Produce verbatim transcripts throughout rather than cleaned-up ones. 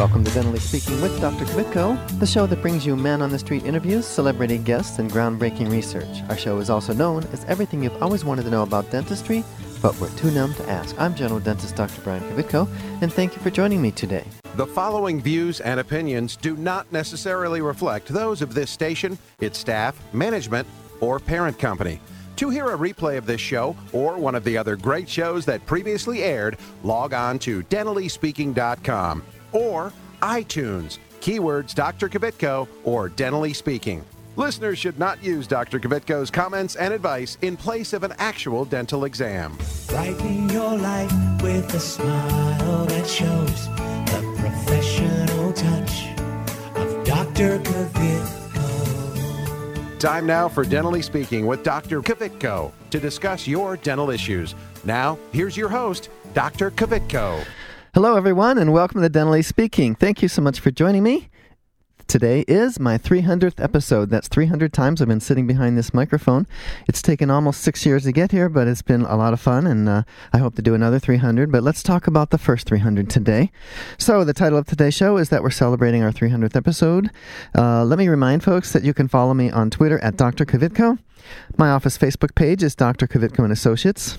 Welcome to Dentally Speaking with Doctor Kvitko, the show that brings you man-on-the-street interviews, celebrity guests, and groundbreaking research. Our show is also known as everything you've always wanted to know about dentistry, but we're too numb to ask. I'm general dentist Doctor Brian Kvitko, and thank you for joining me today. The following views and opinions do not necessarily reflect those of this station, its staff, management, or parent company. To hear a replay of this show or one of the other great shows that previously aired, log on to dentally speaking dot com or iTunes, keywords Doctor Kvitko or Dentally Speaking. Listeners should not use Doctor Kvitko's comments and advice in place of an actual dental exam. Brighten your life with a smile that shows the professional touch of Doctor Kvitko. Time now for Dentally Speaking with Doctor Kvitko to discuss your dental issues. Now, here's your host, Doctor Kvitko. Hello, everyone, and welcome to Dentally Speaking. Thank you so much for joining me. Today is my three hundredth episode. That's three hundred times I've been sitting behind this microphone. It's taken almost six years to get here, but it's been a lot of fun, and uh, I hope to do another three hundred. But let's talk about the first three hundred today. So the title of today's show is that we're celebrating our three hundredth episode. Uh, let me remind folks that you can follow me on Twitter at Doctor Kvitko. My office Facebook page is Doctor Kvitko and Associates.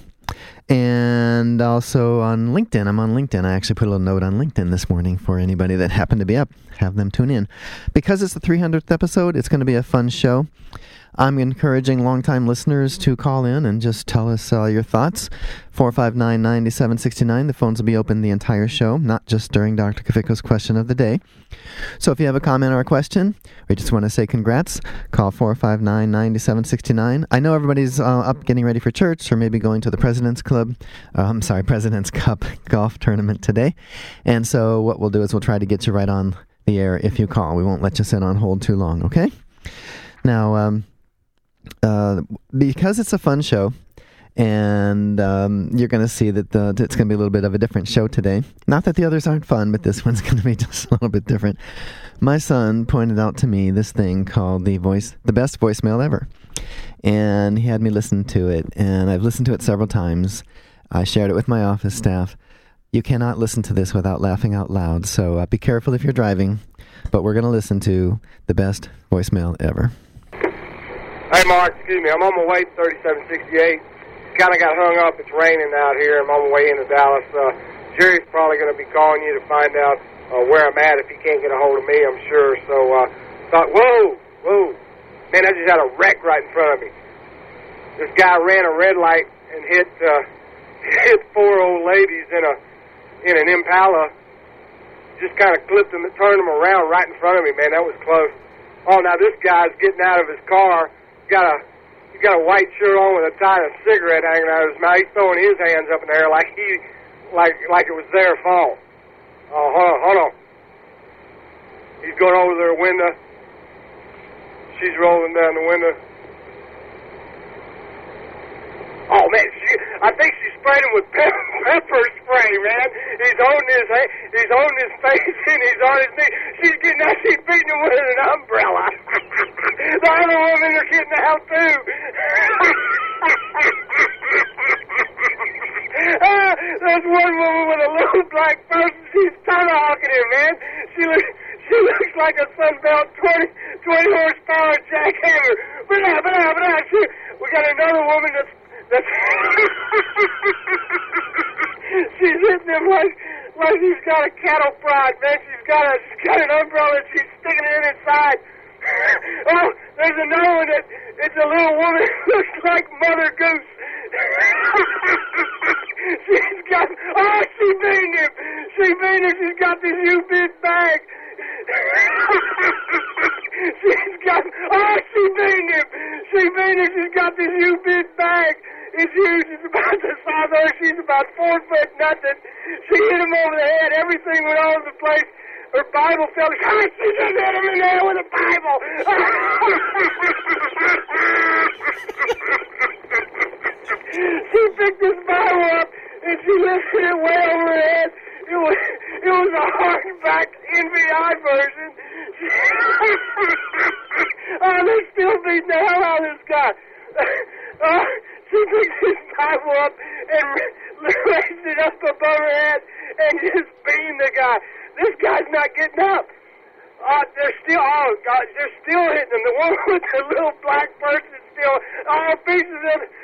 And also on LinkedIn. I'm on LinkedIn. I actually put a little note on LinkedIn this morning for anybody that happened to be up. Have them tune in. Because it's the three hundredth episode, it's going to be a fun show. I'm encouraging longtime listeners to call in and just tell us uh, your thoughts. four five nine, nine seven six nine. The phones will be open the entire show, not just during Doctor Kvitko's question of the day. So if you have a comment or a question, or you just want to say congrats, call four five nine, nine seven six nine. I know everybody's uh, up getting ready for church or maybe going to the President's Club, uh, I'm sorry, President's Cup golf tournament today. And so what we'll do is we'll try to get you right on the air if you call. We won't let you sit on hold too long, okay? Now, um... Uh, because it's a fun show, and um, you're going to see that the, it's going to be a little bit of a different show today. Not that the others aren't fun, but this one's going to be just a little bit different. My son pointed out to me this thing called the voice, the best voicemail ever, and he had me listen to it, and I've listened to it several times. I shared it with my office staff. You cannot listen to this without laughing out loud, so uh, be careful if you're driving, but we're going to listen to the best voicemail ever. Hey, Mark, excuse me. I'm on my way to thirty-seven sixty-eight. Kind of got hung up. It's raining out here. I'm on my way into Dallas. Uh, Jerry's probably going to be calling you to find out uh, where I'm at if he can't get a hold of me, I'm sure. So I uh, thought, whoa, whoa. Man, I just had a wreck right in front of me. This guy ran a red light and hit uh, hit four old ladies in a in an Impala. Just kind of clipped them and turned them around right in front of me, man. That was close. Oh, now this guy's getting out of his car. Got a he's got a white shirt on with a tiny cigarette hanging out of his mouth. He's throwing his hands up in the air like he like like it was their fault. Oh, hold on, hold on. He's going over to their window. She's rolling down the window. Oh man, she, I think she sprayed him with pepper, pepper spray, man. He's holding his hand, he's holding his face and he's on his knee. She's getting out, she's beating him with an umbrella. The other women are getting out too. uh, there's one woman with a little black person. She's tomahawking him, man. She looks, she looks like a Sunbelt twenty, twenty horsepower jackhammer. But now, but now, but now, she, we got another woman that's that's she's hitting him like like he's got a cattle prod, man. She's got a she's got an umbrella and she's sticking it inside. Oh, there's another one that it's a little woman who looks like Mother Goose. She's got oh she beamed him. She beamed him, she's got this U-bit bag. She's got oh she beamed him. She beamed him, she's got this U-bit bag. It's huge. It's about the size of her. She's about four foot nothing. She hit him over the head. Everything went all over the place. Her Bible fell. Oh, she just hit him in the head with a Bible. She picked this Bible up and she lifted it way over her head. It was it was a hardback N B I version. Oh, they're still beating the hell out of this guy. Uh, she picks his Bible up and raises it up above her head and just beamed the guy. This guy's not getting up. Uh, they're still, oh, God, they're still hitting him. The one with the little black person still, all pieces of it.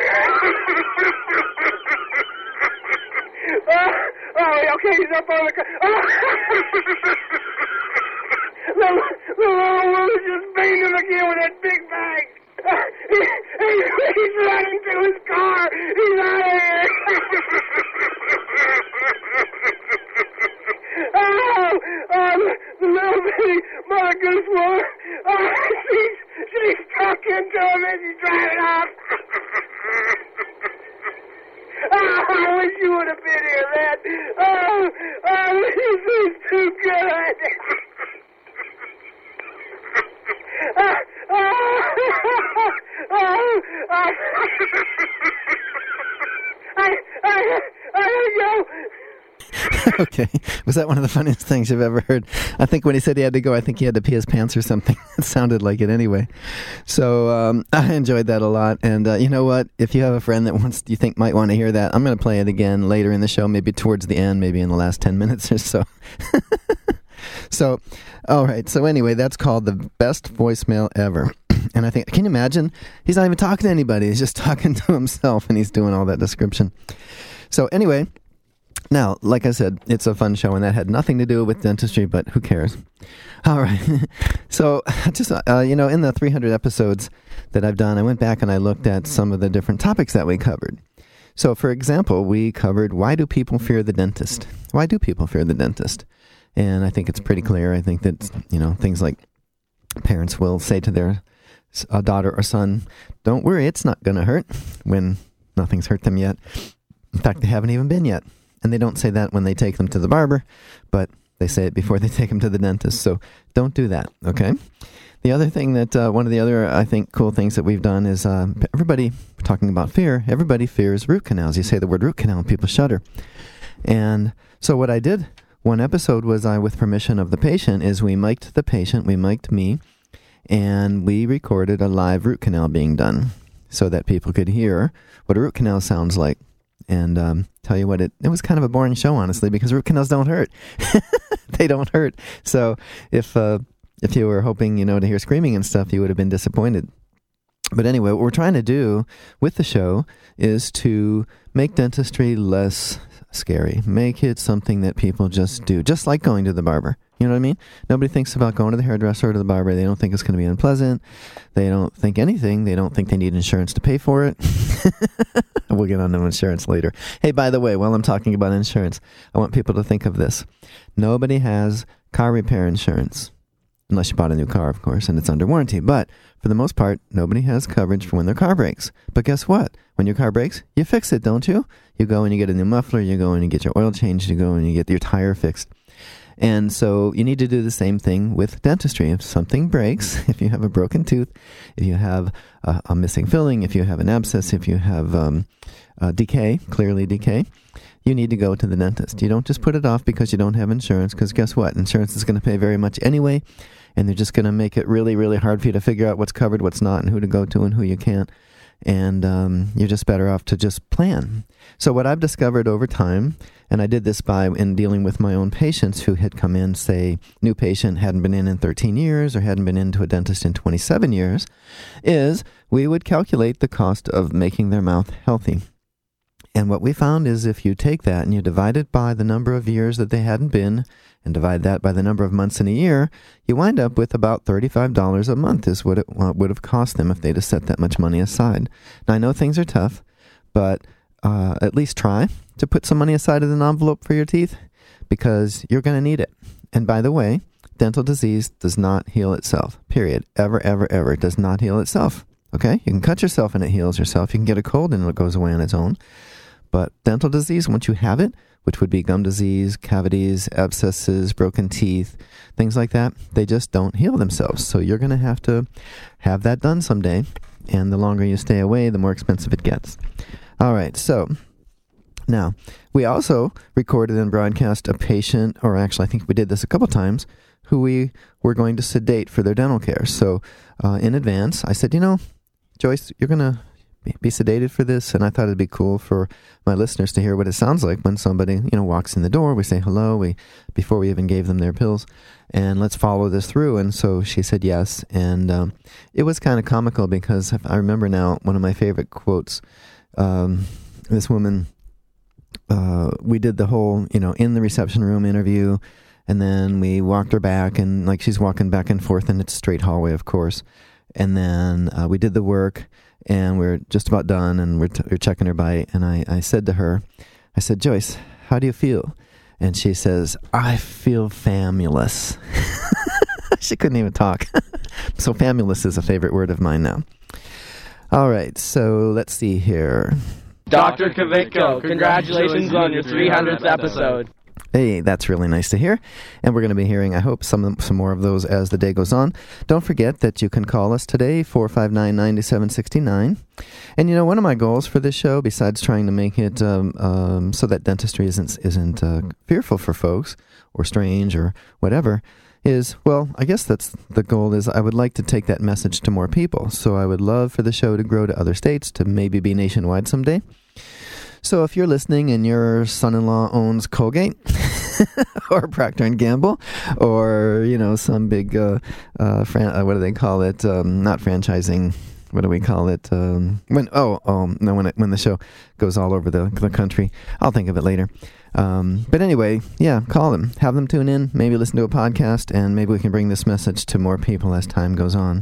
uh, oh, okay, he's up on the car. Oh. the, the little woman just beamed him again with that big bag. Uh, he, he, he's running to his car. He's out of here. Oh, oh, the little bitty Mother Goose woman, oh, she's, she's stuck into him as he's driving off. Oh, I wish you would have been here, man. Oh, oh, this is too good. Oh, oh, oh, oh. I, I, I gotta go. Okay. Was that one of the funniest things you've ever heard? I think when he said he had to go, I think he had to pee his pants or something. It sounded like it anyway. So um, I enjoyed that a lot. And uh, you know what? If you have a friend that wants, you think might want to hear that, I'm going to play it again later in the show, maybe towards the end, maybe in the last ten minutes or so. So, all right. So anyway, that's called the best voicemail ever. And I think, can you imagine? He's not even talking to anybody. He's just talking to himself, and he's doing all that description. So anyway, now, like I said, it's a fun show, and that had nothing to do with dentistry, but who cares? All right. So just, uh, you know, in the three hundred episodes that I've done, I went back and I looked at some of the different topics that we covered. So, for example, we covered, why do people fear the dentist? Why do people fear the dentist? And I think it's pretty clear. I think that, you know, things like parents will say to their uh, daughter or son, don't worry, it's not going to hurt, when nothing's hurt them yet. In fact, they haven't even been yet. And they don't say that when they take them to the barber, but they say it before they take them to the dentist. So don't do that, okay? The other thing that, uh, one of the other, I think, cool things that we've done is uh, everybody, talking about fear, everybody fears root canals. You say the word root canal and people shudder. And so what I did one episode was, I, with permission of the patient, is we mic'd the patient, we mic'd me, and we recorded a live root canal being done so that people could hear what a root canal sounds like. And um, tell you what, it, it was kind of a boring show, honestly, because root canals don't hurt. They don't hurt. So if uh, if you were hoping, you know, to hear screaming and stuff, you would have been disappointed. But anyway, what we're trying to do with the show is to make dentistry less scary. Make it something that people just do, just like going to the barber. You know what I mean? Nobody thinks about going to the hairdresser or to the barber. They don't think it's going to be unpleasant. They don't think anything. They don't think they need insurance to pay for it. We'll get on to insurance later. Hey, by the way, while I'm talking about insurance, I want people to think of this. Nobody has car repair insurance, unless you bought a new car, of course, and it's under warranty. But for the most part, nobody has coverage for when their car breaks. But guess what? When your car breaks, you fix it, don't you? You go and you get a new muffler. You go and you get your oil changed. You go and you get your tire fixed. And so you need to do the same thing with dentistry. If something breaks, if you have a broken tooth, if you have a, a missing filling, if you have an abscess, if you have um, uh, decay, clearly decay, you need to go to the dentist. You don't just put it off because you don't have insurance, because guess what? Insurance is going to pay very much anyway, and they're just going to make it really, really hard for you to figure out what's covered, what's not, and who to go to and who you can't. And um, you're just better off to just plan. So what I've discovered over time, and I did this by in dealing with my own patients who had come in, say, new patient, hadn't been in in thirteen years or hadn't been into a dentist in twenty-seven years, is we would calculate the cost of making their mouth healthy. And what we found is if you take that and you divide it by the number of years that they hadn't been, and divide that by the number of months in a year, you wind up with about thirty-five dollars a month is what it uh, would have cost them if they'd have set that much money aside. Now, I know things are tough, but uh, at least try to put some money aside in an envelope for your teeth, because you're going to need it. And by the way, dental disease does not heal itself, period. Ever, ever, ever. It does not heal itself, okay? You can cut yourself and it heals yourself. You can get a cold and it goes away on its own. But dental disease, once you have it, which would be gum disease, cavities, abscesses, broken teeth, things like that, they just don't heal themselves. So you're going to have to have that done someday. And the longer you stay away, the more expensive it gets. All right, so now we also recorded and broadcast a patient, or actually I think we did this a couple times, who we were going to sedate for their dental care. So uh, in advance, I said, you know, Joyce, you're going to be, be sedated for this, and I thought it'd be cool for my listeners to hear what it sounds like when somebody, you know, walks in the door. We say hello, we before we even gave them their pills, and let's follow this through. And so she said yes, and um, it was kind of comical because I remember now one of my favorite quotes. Um, this woman, uh, we did the whole, you know, in the reception room interview, and then we walked her back, and like she's walking back and forth, and it's a straight hallway, of course. And then uh, we did the work, and we're just about done, and we're, t- we're checking her bite. And I, I said to her, I said, Joyce, how do you feel? And she says, I feel famulous. She couldn't even talk. So famulous is a favorite word of mine now. All right, so let's see here. Doctor Kavitko, congratulations on your three hundredth episode. Hey, that's really nice to hear. And we're going to be hearing, I hope, some some more of those as the day goes on. Don't forget that you can call us today, four five nine, nine seven six nine. And, you know, one of my goals for this show, besides trying to make it um, um, so that dentistry isn't, isn't uh, fearful for folks or strange or whatever, is, well, I guess that's the goal is I would like to take that message to more people. So I would love for the show to grow to other states, to maybe be nationwide someday. So if you're listening and your son-in-law owns Colgate or Procter and Gamble or, you know, some big, uh, uh, fran- uh, what do they call it? Um, not franchising. What do we call it? Um, when oh oh no when it, when the show goes all over the the country, I'll think of it later. Um, but anyway, yeah, call them, have them tune in, maybe listen to a podcast, and maybe we can bring this message to more people as time goes on.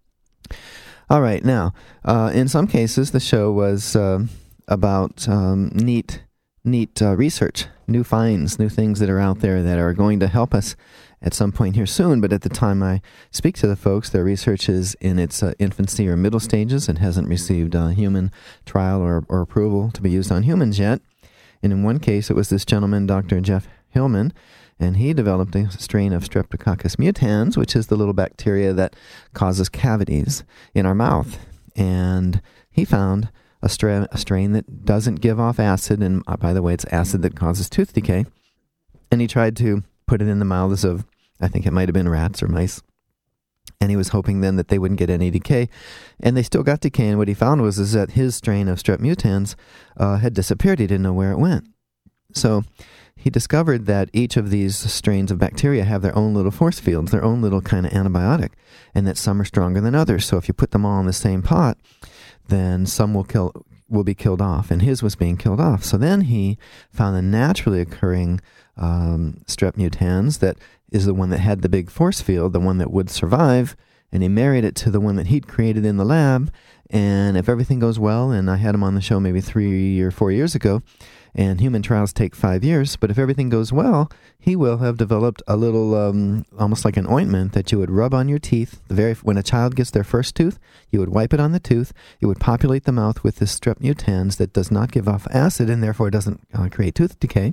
All right, now uh, in some cases the show was uh, about um, neat neat uh, research, new finds, new things that are out there that are going to help us at some point here soon, but at the time I speak to the folks, their research is in its uh, infancy or middle stages and hasn't received uh, human trial or, or approval to be used on humans yet. And in one case, it was this gentleman, Doctor Jeff Hillman, and he developed a strain of Streptococcus mutans, which is the little bacteria that causes cavities in our mouth. And he found a, stra- a strain that doesn't give off acid, and uh, by the way, it's acid that causes tooth decay. And he tried to put it in the mouths of, I think it might have been rats or mice. And he was hoping then that they wouldn't get any decay. And they still got decay. And what he found was is that his strain of Strep mutans uh, had disappeared. He didn't know where it went. So he discovered that each of these strains of bacteria have their own little force fields, their own little kind of antibiotic, and that some are stronger than others. So if you put them all in the same pot, then some will kill will be killed off. And his was being killed off. So then he found a naturally occurring um, Strep mutans that is the one that had the big force field, the one that would survive, and he married it to the one that he'd created in the lab. And if everything goes well, and I had him on the show maybe three or four years ago, and human trials take five years, but if everything goes well, he will have developed a little, um, almost like an ointment that you would rub on your teeth. The very when a child gets their first tooth, you would wipe it on the tooth. It would populate the mouth with this Strep mutans that does not give off acid and therefore doesn't uh, create tooth decay.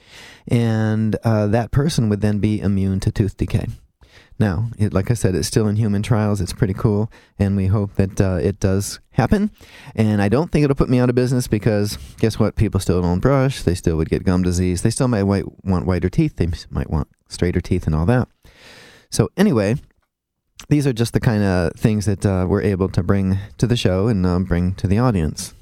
And uh, that person would then be immune to tooth decay. Now, it, like I said, it's still in human trials. It's pretty cool, and we hope that uh, it does happen. And I don't think it'll put me out of business because, guess what? People still don't brush. They still would get gum disease. They still might white, want whiter teeth. They might want straighter teeth and all that. So anyway, these are just the kind of things that uh, we're able to bring to the show and uh, bring to the audience.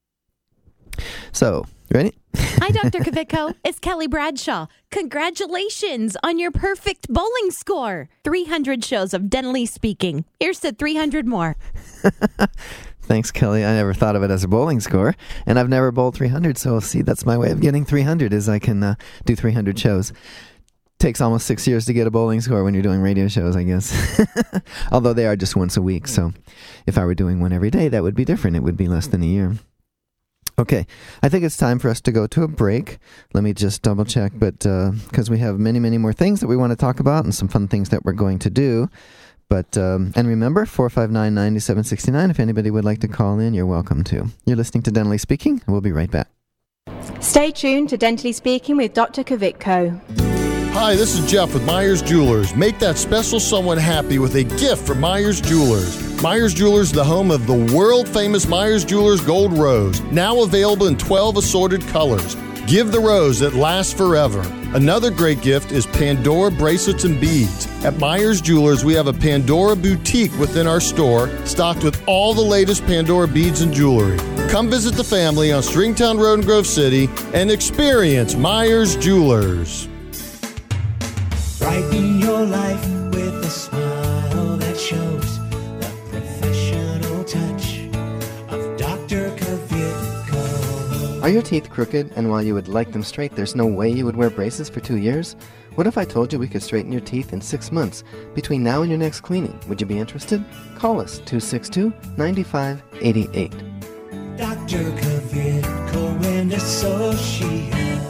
So, ready? Hi, Doctor Kavitko. It's Kelly Bradshaw. Congratulations on your perfect bowling score. three hundred shows of Dentally Speaking. Here's to three hundred more. Thanks, Kelly. I never thought of it as a bowling score, and I've never bowled three hundred, so see, that's my way of getting three hundred is I can uh, do three hundred shows. Takes almost six years to get a bowling score when you're doing radio shows, I guess. Although they are just once a week, so if I were doing one every day, that would be different. It would be less than a year. Okay, I think it's time for us to go to a break. Let me just double check, but because uh, we have many, many more things that we want to talk about and some fun things that we're going to do. But um, and remember, four five nine, nine seven six nine, if anybody would like to call in, you're welcome to. You're listening to Dentally Speaking, and we'll be right back. Stay tuned to Dentally Speaking with Doctor Kavitko. Hi, this is Jeff with Myers Jewelers. Make that special someone happy with a gift from Myers Jewelers. Myers Jewelers, the home of the world-famous Myers Jewelers Gold Rose, now available in twelve assorted colors. Give the rose that lasts forever. Another great gift is Pandora bracelets and beads. At Myers Jewelers, we have a Pandora boutique within our store, stocked with all the latest Pandora beads and jewelry. Come visit the family on Stringtown Road in Grove City and experience Myers Jewelers. Brighten your life with a smile that shows the professional touch of Doctor Kavitko. Are your teeth crooked, and while you would like them straight, there's no way you would wear braces for two years? What if I told you we could straighten your teeth in six months between now and your next cleaning? Would you be interested? Call us, two six two, nine five eight eight. Doctor Kavitko and Associates.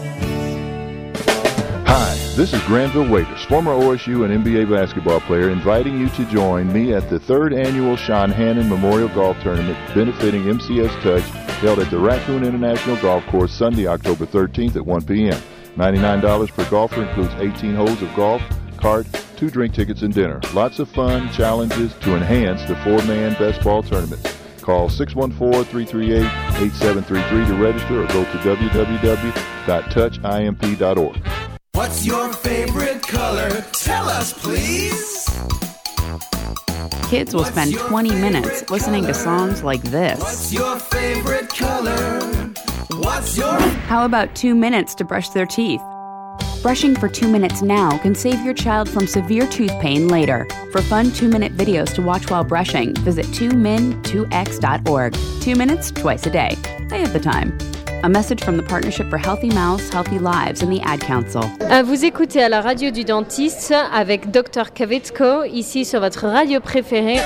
Hi, this is Granville Waiters, former O S U and N B A basketball player, inviting you to join me at the third annual Sean Hannon Memorial Golf Tournament benefiting M C S Touch, held at the Raccoon International Golf Course Sunday, October thirteenth at one p.m. ninety-nine dollars per golfer, includes eighteen holes of golf, cart, two drink tickets, and dinner. Lots of fun challenges to enhance the four-man best ball tournament. Call six one four, three three eight, eight seven three three to register or go to w w w dot touch imp dot org. What's your favorite color? Tell us, please. Kids will spend twenty minutes listening to songs like this. What's your favorite color? What's your... How about two minutes to brush their teeth? Brushing for two minutes now can save your child from severe tooth pain later. For fun two-minute videos to watch while brushing, visit two min two x dot org. Two minutes, twice a day. They have the time. A message from the Partnership for Healthy Mouths, Healthy Lives and the Ad Council. Vous écoutez à la radio du dentiste avec docteur Kavitko, ici sur votre radio préférée.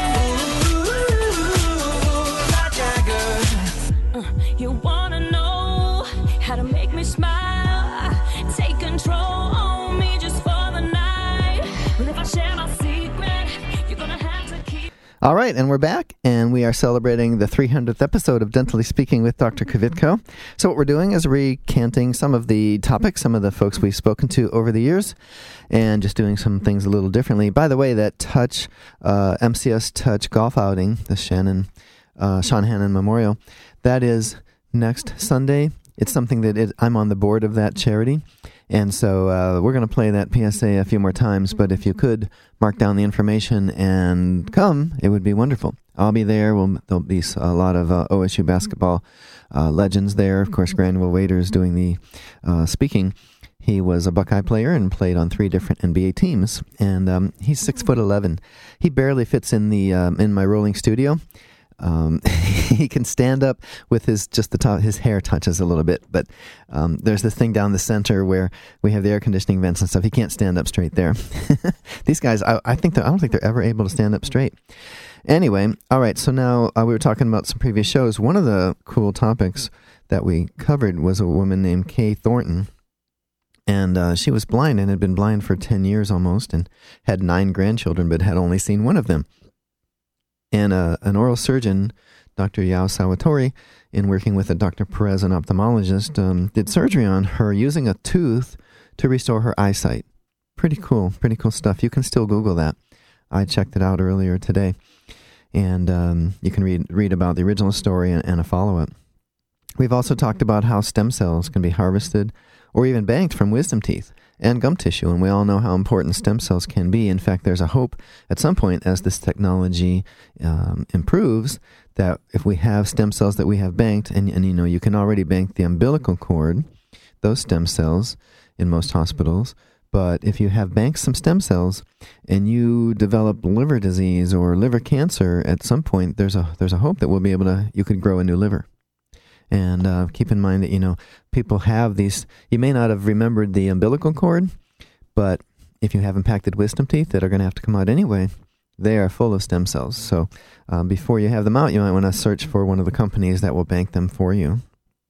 You wanna know how to make me smile? Take control on me just for the night. But if I share my secret, you're gonna have to keep... All right, and we're back, and we are celebrating the three hundredth episode of Dentally Speaking with Doctor Kavitko. So what we're doing is recanting some of the topics, some of the folks we've spoken to over the years, and just doing some things a little differently. By the way, that Touch, uh, M C S Touch golf outing, the Shannon, uh, Sean Hannon Memorial, that is next Sunday. It's something that it, I'm on the board of that charity. And so uh, we're going to play that P S A a few more times, but if you could mark down the information and come, it would be wonderful. I'll be there. We'll, there'll be a lot of uh, O S U basketball uh, legends there. Of course, Granville Waiters doing the uh, speaking. He was a Buckeye player and played on three different N B A teams. And um, he's six foot eleven. He barely fits in the um, in my rolling studio. Um, he can stand up with his, just the top, his hair touches a little bit, but um, there's this thing down the center where we have the air conditioning vents and stuff. He can't stand up straight there. These guys, I, I think, I don't think they're ever able to stand up straight. Anyway, all right, so now uh, we were talking about some previous shows. One of the cool topics that we covered was a woman named Kay Thornton, and uh, she was blind and had been blind for ten years almost and had nine grandchildren, but had only seen one of them. And uh, an oral surgeon, Doctor Yao Sawatori, in working with a Doctor Perez, an ophthalmologist, um, did surgery on her using a tooth to restore her eyesight. Pretty cool, pretty cool stuff. You can still Google that. I checked it out earlier today. And um, you can read read about the original story and, and a follow-up. We've also talked about how stem cells can be harvested or even banked from wisdom teeth and gum tissue, and we all know how important stem cells can be. In fact, there's a hope at some point as this technology um, improves that if we have stem cells that we have banked, and, and you know, you can already bank the umbilical cord, those stem cells in most hospitals, but if you have banked some stem cells and you develop liver disease or liver cancer at some point, there's a there's a hope that we'll be able to, you could grow a new liver. And uh, keep in mind that, you know, people have these, you may not have remembered the umbilical cord, but if you have impacted wisdom teeth that are going to have to come out anyway, they are full of stem cells. So um, before you have them out, you might want to search for one of the companies that will bank them for you.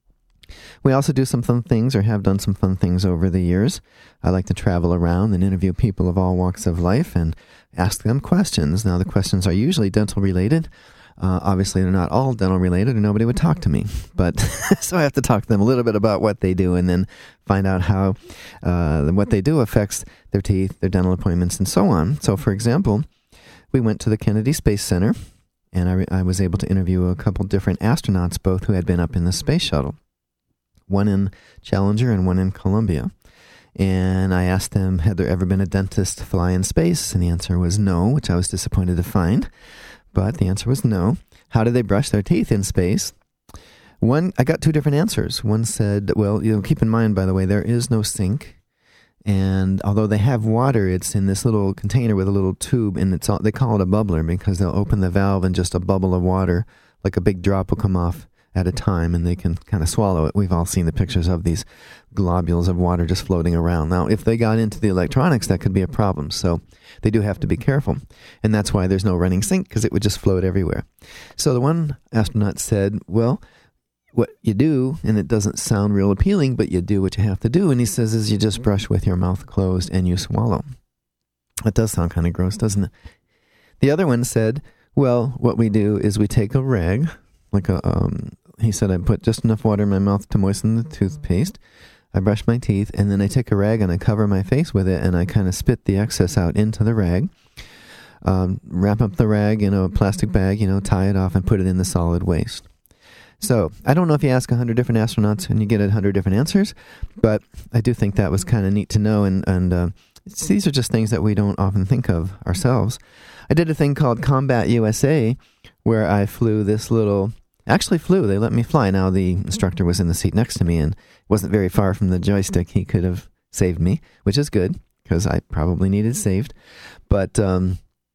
We also do some fun things, or have done some fun things over the years. I like to travel around and interview people of all walks of life and ask them questions. Now, the questions are usually dental related. Uh, obviously, they're not all dental related, or nobody would talk to me. But so I have to talk to them a little bit about what they do, and then find out how uh, what they do affects their teeth, their dental appointments, and so on. So, for example, we went to the Kennedy Space Center, and I, I was able to interview a couple different astronauts, both who had been up in the space shuttle. one in Challenger and one in Columbia. And I asked them, had there ever been a dentist fly in space? And the answer was no, which I was disappointed to find. But the answer was no. How do they brush their teeth in space? One, I got two different answers. One said, well, you know, keep in mind, by the way, there is no sink. And although they have water, it's in this little container with a little tube, and it's all, they call it a bubbler because they'll open the valve and just a bubble of water, like a big drop, will come off at a time, and they can kind of swallow it. We've all seen the pictures of these globules of water just floating around. Now, if they got into the electronics, that could be a problem. So they do have to be careful. And that's why there's no running sink, because it would just float everywhere. So the one astronaut said, well, what you do, and it doesn't sound real appealing, but you do what you have to do. And he says is you just brush with your mouth closed and you swallow. That does sound kind of gross, doesn't it? The other one said, well, what we do is we take a rag, like a, um, he said I put just enough water in my mouth to moisten the toothpaste. I brush my teeth, and then I take a rag and I cover my face with it, and I kind of spit the excess out into the rag. Um, wrap up the rag in a plastic bag, you know, tie it off and put it in the solid waste. So I don't know if you ask a hundred different astronauts and you get a hundred different answers, but I do think that was kind of neat to know. And, and uh, these are just things that we don't often think of ourselves. I did a thing called Combat U S A where I flew this little, actually flew, they let me fly. Now the instructor was in the seat next to me and wasn't very far from the joystick. He could have saved me, which is good because I probably needed saved. But um,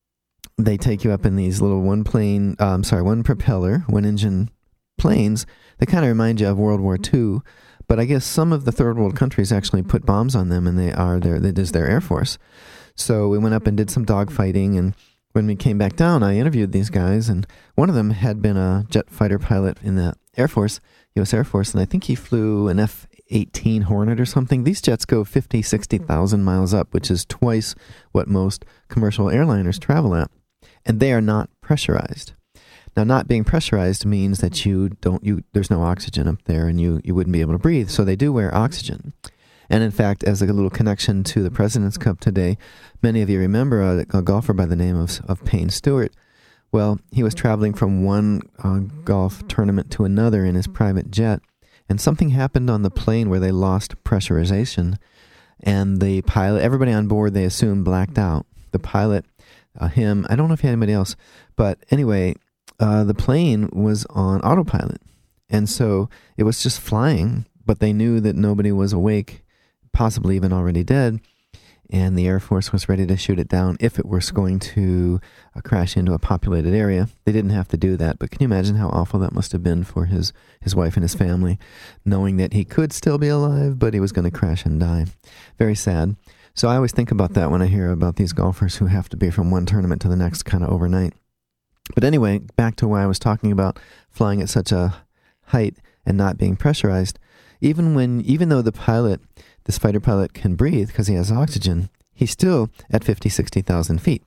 they take you up in these little one plane, um, sorry, one propeller, one engine planes that kind of remind you of World War Two, but I guess some of the third world countries actually put bombs on them, and they are their that is their Air Force. So we went up and did some dogfighting, and when we came back down, I interviewed these guys, and one of them had been a jet fighter pilot in the Air Force, U S Air Force, and I think he flew an F eighteen Hornet or something. These jets go fifty, sixty thousand miles up, which is twice what most commercial airliners travel at, and they are not pressurized. Now, not being pressurized means that you don't, you there's no oxygen up there and you, you wouldn't be able to breathe. So they do wear oxygen. And in fact, as a little connection to the President's Cup today, many of you remember a, a golfer by the name of, of Payne Stewart. Well, he was traveling from one uh, golf tournament to another in his private jet, and something happened on the plane where they lost pressurization. And the pilot, everybody on board, they assumed blacked out. The pilot, uh, him, I don't know if he had anybody else, but anyway, Uh, the plane was on autopilot, and so it was just flying, but they knew that nobody was awake, possibly even already dead, and the Air Force was ready to shoot it down if it was going to uh, crash into a populated area. They didn't have to do that, but can you imagine how awful that must have been for his, his wife and his family, knowing that he could still be alive, but he was going to crash and die. Very sad. So I always think about that when I hear about these golfers who have to be from one tournament to the next kind of overnight. But anyway, back to why I was talking about flying at such a height and not being pressurized. Even when, even though the pilot, this fighter pilot, can breathe because he has oxygen, he's still at fifty, sixty thousand feet.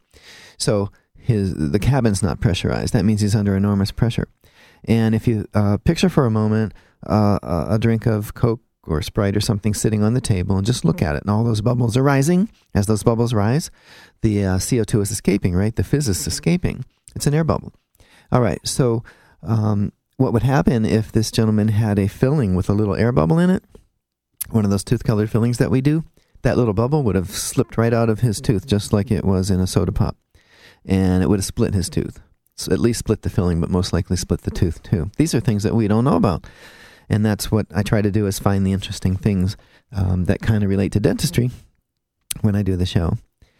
So his the cabin's not pressurized. That means he's under enormous pressure. And if you uh, picture for a moment uh, a drink of Coke or Sprite or something sitting on the table and just look at it, and all those bubbles are rising. As those bubbles rise, the uh, C O two is escaping, right? The fizz is escaping. It's an air bubble. All right, so um, what would happen if this gentleman had a filling with a little air bubble in it, one of those tooth-colored fillings that we do? That little bubble would have slipped right out of his tooth, just like it was in a soda pop, and it would have split his tooth. So at least split the filling, but most likely split the tooth too. These are things that we don't know about, and that's what I try to do, is find the interesting things um, that kind of relate to dentistry when I do the show.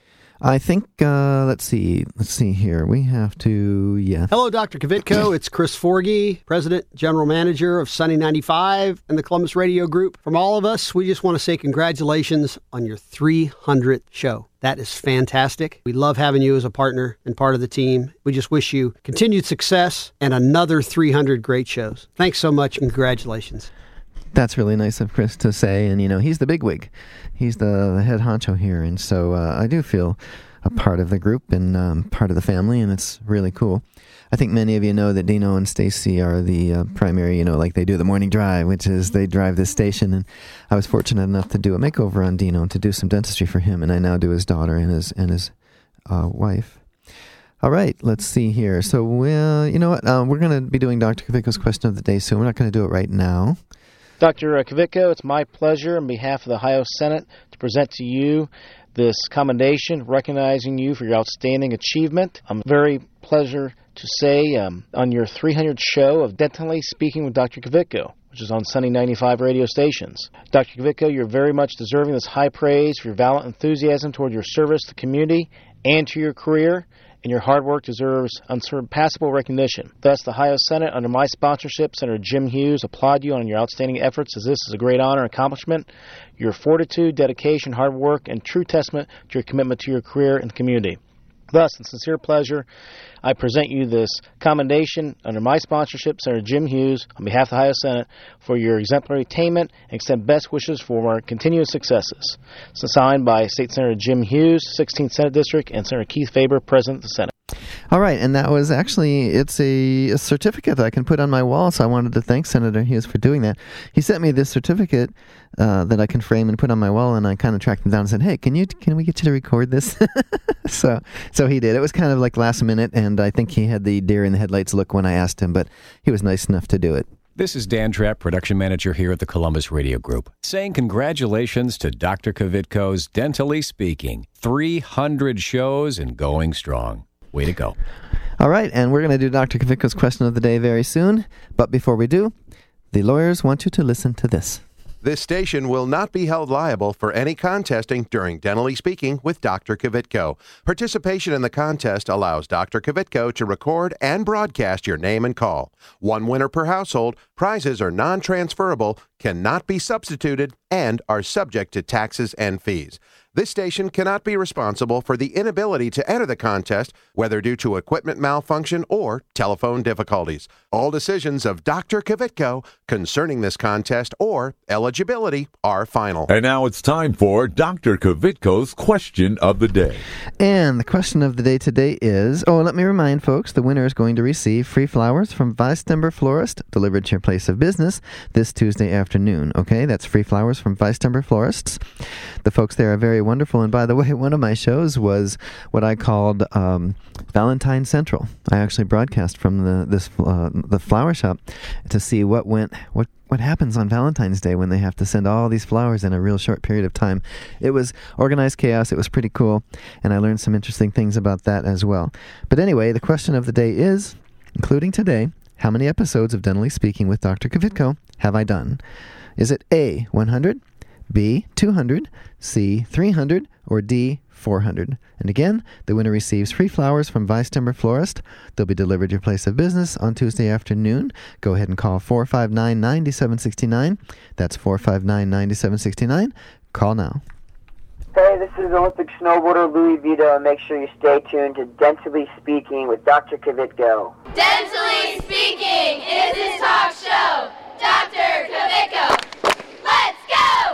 I think, uh, let's see, let's see here. We have to, yeah. Hello, Doctor Kvitko. It's Chris Forgy, President, General Manager of Sunny ninety-five and the Columbus Radio Group. From all of us, we just want to say congratulations on your three hundredth show. That is fantastic. We love having you as a partner and part of the team. We just wish you continued success and another three hundred great shows. Thanks so much and congratulations. That's really nice of Chris to say, and you know, he's the bigwig. He's the, the head honcho here, and so uh, I do feel a part of the group and um, part of the family, and it's really cool. I think many of you know that Dino and Stacy are the uh, primary, you know, like they do the morning drive, which is they drive this station, and I was fortunate enough to do a makeover on Dino and to do some dentistry for him, and I now do his daughter and his and his uh, wife. All right, let's see here. So, uh, you know what, uh, we're going to be doing Doctor Kvitko's question of the day soon. We're not going to do it right now. Doctor Kvitko, it's my pleasure on behalf of the Ohio Senate to present to you this commendation recognizing you for your outstanding achievement. I'm very pleasure to say um, on your three hundredth show of Dentally Speaking with Doctor Kvitko, which is on Sunny ninety-five radio stations. Doctor Kvitko, you're very much deserving this high praise for your valiant enthusiasm toward your service to the community and to your career, and your hard work deserves unsurpassable recognition. Thus, the Ohio Senate, under my sponsorship, Senator Jim Hughes, applaud you on your outstanding efforts, as this is a great honor and accomplishment. Your fortitude, dedication, hard work, and true testament to your commitment to your career and the community. Thus, in sincere pleasure, I present you this commendation under my sponsorship, Senator Jim Hughes, on behalf of the Ohio Senate, for your exemplary attainment and extend best wishes for more continuous successes. It's signed by State Senator Jim Hughes, sixteenth Senate District, and Senator Keith Faber, President of the Senate. All right, and that was actually, it's a, a certificate that I can put on my wall, so I wanted to thank Senator Hughes for doing that. He sent me this certificate uh, that I can frame and put on my wall, and I kind of tracked him down and said, hey, can you can we get you to record this? so so he did. It was kind of like last minute, and I think he had the deer in the headlights look when I asked him, but he was nice enough to do it. This is Dan Trapp, production manager here at the Columbus Radio Group, saying congratulations to Doctor Kvitko's Dentally Speaking. three hundred shows and going strong. Way to go. All right, and we're going to do Doctor Kvitko's question of the day very soon. But before we do, the lawyers want you to listen to this. This station will not be held liable for any contesting during Dentally Speaking with Doctor Kvitko. Participation in the contest allows Doctor Kvitko to record and broadcast your name and call. One winner per household, prizes are non-transferable, cannot be substituted, and are subject to taxes and fees. This station cannot be responsible for the inability to enter the contest, whether due to equipment malfunction or telephone difficulties. All decisions of Doctor Kvitko concerning this contest or eligibility are final. And now it's time for Doctor Kvitko's question of the day. And the question of the day today is, oh, let me remind folks, the winner is going to receive free flowers from Weistember Florist, delivered to your place of business this Tuesday afternoon. Okay, that's free flowers from Weistember Florists. The folks there are very wonderful. And by the way, one of my shows was what I called um, Valentine Central. I actually broadcast from the this uh, the flower shop to see what went what what happens on Valentine's Day when they have to send all these flowers in a real short period of time. It was organized chaos. It was pretty cool, and I learned some interesting things about that as well. But anyway, the question of the day is, including today, how many episodes of Dentally Speaking with Doctor Kvitko have I done? Is it A, one hundred, B, two hundred, C, three hundred, or D, four hundred? And again, the winner receives free flowers from Weistember Florist. They'll be delivered to your place of business on Tuesday afternoon. Go ahead and call four five nine, nine seven six nine. That's four five nine, nine seven six nine. Call now. Hey, this is Olympic snowboarder Louis Vito, and make sure you stay tuned to Dentally Speaking with Doctor Kvitko. Dentally Speaking is his talk show. Doctor Kvitko. Let's go!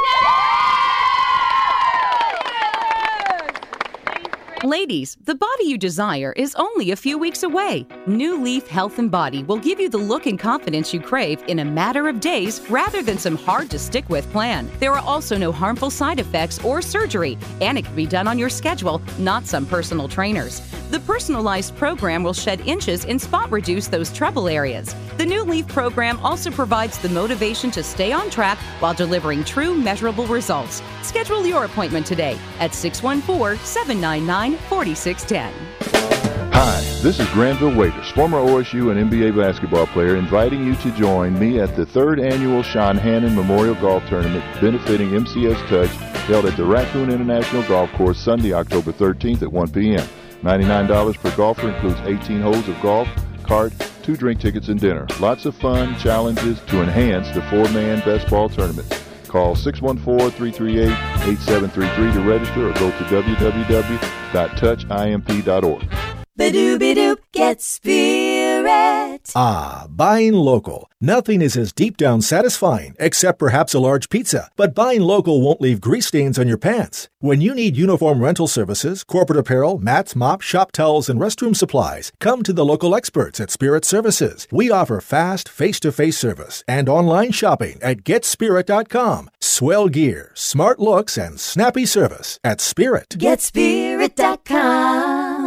Ladies, the body you desire is only a few weeks away. New Leaf Health and Body will give you the look and confidence you crave in a matter of days rather than some hard-to-stick-with plan. There are also no harmful side effects or surgery, and it can be done on your schedule, not some personal trainers. The personalized program will shed inches and spot-reduce those trouble areas. The New Leaf program also provides the motivation to stay on track while delivering true, measurable results. Schedule your appointment today at six one four, seven nine nine, four six one zero. Hi, this is Granville Waiters, former O S U and N B A basketball player, inviting you to join me at the third annual Sean Hannon Memorial Golf Tournament benefiting M C S Touch, held at the Raccoon International Golf Course Sunday, October thirteenth at one p.m. ninety-nine dollars per golfer, includes eighteen holes of golf, cart, two drink tickets, and dinner. Lots of fun challenges to enhance the four-man best ball tournament. Call six one four, three three eight, eight seven three three to register or go to w w w dot touch imp dot org. Ba-doop-a-doop, get Spirit. Ah, buying local. Nothing is as deep down satisfying, except perhaps a large pizza. But buying local won't leave grease stains on your pants. When you need uniform rental services, corporate apparel, mats, mops, shop towels, and restroom supplies, come to the local experts at Spirit Services. We offer fast, face-to-face service and online shopping at get spirit dot com. Swell gear, smart looks, and snappy service at Spirit. get spirit dot com.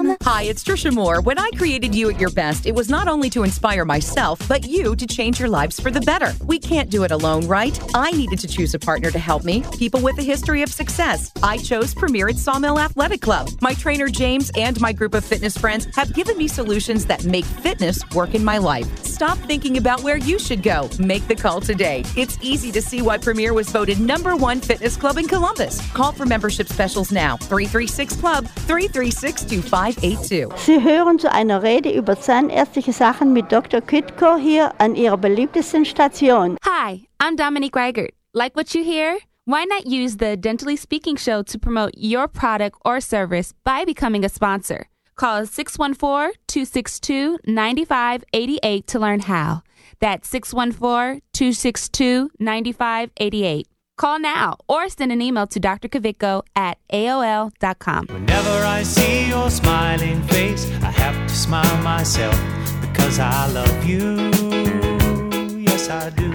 com. Hi, it's Trisha Moore. When I created You at Your Best, it was not only to inspire myself, but you to change your lives for the better. We can't do it alone, right? I needed to choose a partner to help me, people with a history of success. I chose Premier at Sawmill Athletic Club. My trainer James and my group of fitness friends have given me solutions that make fitness work in my life. Stop thinking about where you should go. Make the call today. It's easy to see why Premier was voted number one fitness club in Columbus. Call for membership specials now. three three six Club, three three six, two five eight two. Sie hören zu einer Rede über zahnärztliche Sachen mit Doktor Kitko hier an Ihrer beliebtesten Station. Hi, I'm Dominique Reichert. Like what you hear? Why not use the Dentally Speaking Show to promote your product or service by becoming a sponsor? Call six one four, two six two, nine five eight eight to learn how. That's six one four, two six two, nine five eight eight. Call now or send an email to d r kavitko at A O L dot com. Whenever I see your smiling face, I have to smile myself because I love you. Yes, I do.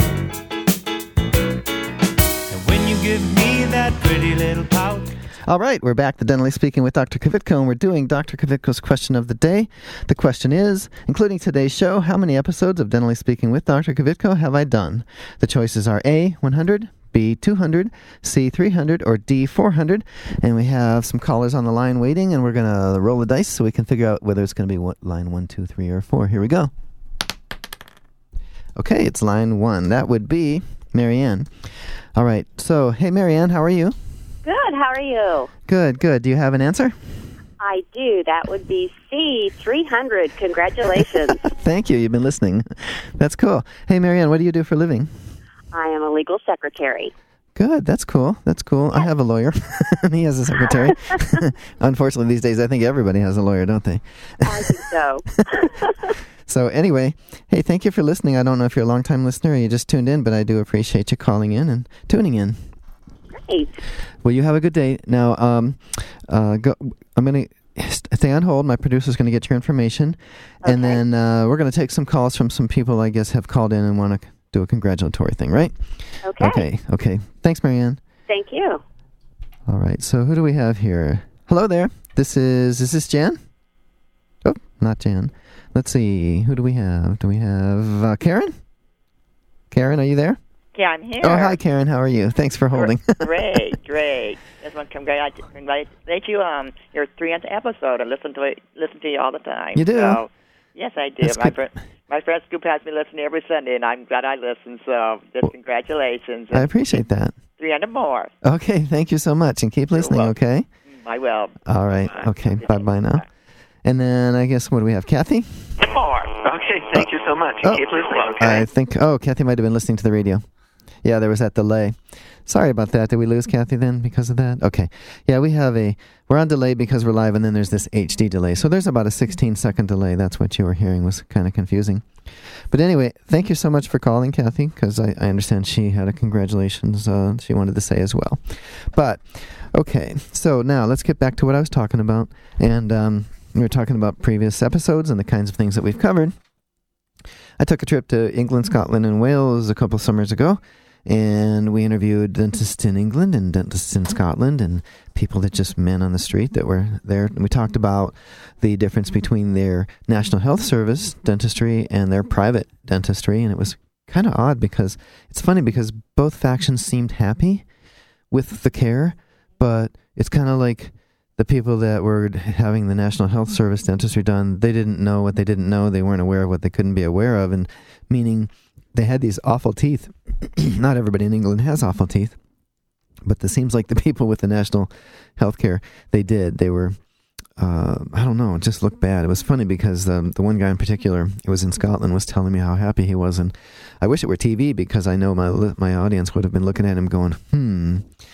And when you give me that pretty little pout. All right, we're back to Dentally Speaking with Doctor Kvitko, and we're doing Doctor Kvitko's question of the day. The question is, including today's show, how many episodes of Dentally Speaking with Doctor Kvitko have I done? The choices are A, one hundred, B, two hundred, C, three hundred, or D, four hundred. And we have some callers on the line waiting, and we're going to roll the dice so we can figure out whether it's going to be what, line one, two, three, or four. Here we go. Okay, it's line one. That would be Marianne. All right, so, hey, Marianne, how are you? Good. How are you? Good, good. Do you have an answer? I do. That would be C, three hundred. Congratulations. Thank you. You've been listening. That's cool. Hey, Marianne, what do you do for a living? I am a legal secretary. Good. That's cool. That's cool. I have a lawyer. He has a secretary. Unfortunately, these days, I think everybody has a lawyer, don't they? I think so. So anyway, hey, thank you for listening. I don't know if you're a long-time listener or you just tuned in, but I do appreciate you calling in and tuning in. Great. Well, you have a good day. Now, um, uh, go, I'm going to stay on hold. My producer's going to get your information. Okay. And then uh, we're going to take some calls from some people I guess have called in and want to do a congratulatory thing, right? Okay. Okay. Okay. Thanks, Marianne. Thank you. All right. So who do we have here? Hello there. This is, is this Jan? Oh, not Jan. Let's see. Who do we have? Do we have uh, Karen? Karen, are you there? Yeah, I'm here. Oh, hi, Karen. How are you? Thanks for holding. Great, great. Just want to congratulate, congratulate you on your three hundredth episode. I listen to it, listen to you all the time. You do? Oh, So, yes, I do. That's My good. friend, my friend Scoop has me listening every Sunday, and I'm glad I listen. So, just congratulations. I appreciate that. three hundred more. Okay, thank you so much, and keep listening, okay? I will. All right, okay, bye-bye now. And then I guess, what do we have, Kathy? More. Okay, thank you so much. Oh. Keep listening, okay? I think, oh, Kathy might have been listening to the radio. Yeah, there was that delay. Sorry about that. Did we lose Kathy then because of that? Okay. Yeah, we have a, we're on delay because we're live, and then there's this H D delay. So there's about a sixteen-second delay. That's what you were hearing was kind of confusing. But anyway, thank you so much for calling, Kathy, because I, I understand she had a congratulations uh, she wanted to say as well. But, okay, so now let's get back to what I was talking about. And um, we were talking about previous episodes and the kinds of things that we've covered. I took a trip to England, Scotland, and Wales a couple summers ago. And we interviewed dentists in England and dentists in Scotland and people that just men on the street that were there. And we talked about the difference between their National Health Service dentistry and their private dentistry. And it was kind of odd because it's funny because both factions seemed happy with the care, but it's kind of like the people that were having the National Health Service dentistry done, they didn't know what they didn't know. They weren't aware of what they couldn't be aware of. And meaning they had these awful teeth. Not everybody in England has awful teeth, but it seems like the people with the national health care, they did. They were, uh, I don't know, it just looked bad. It was funny because um, the one guy in particular who was in Scotland was telling me how happy he was, and I wish it were T V because I know my my audience would have been looking at him going, hmm,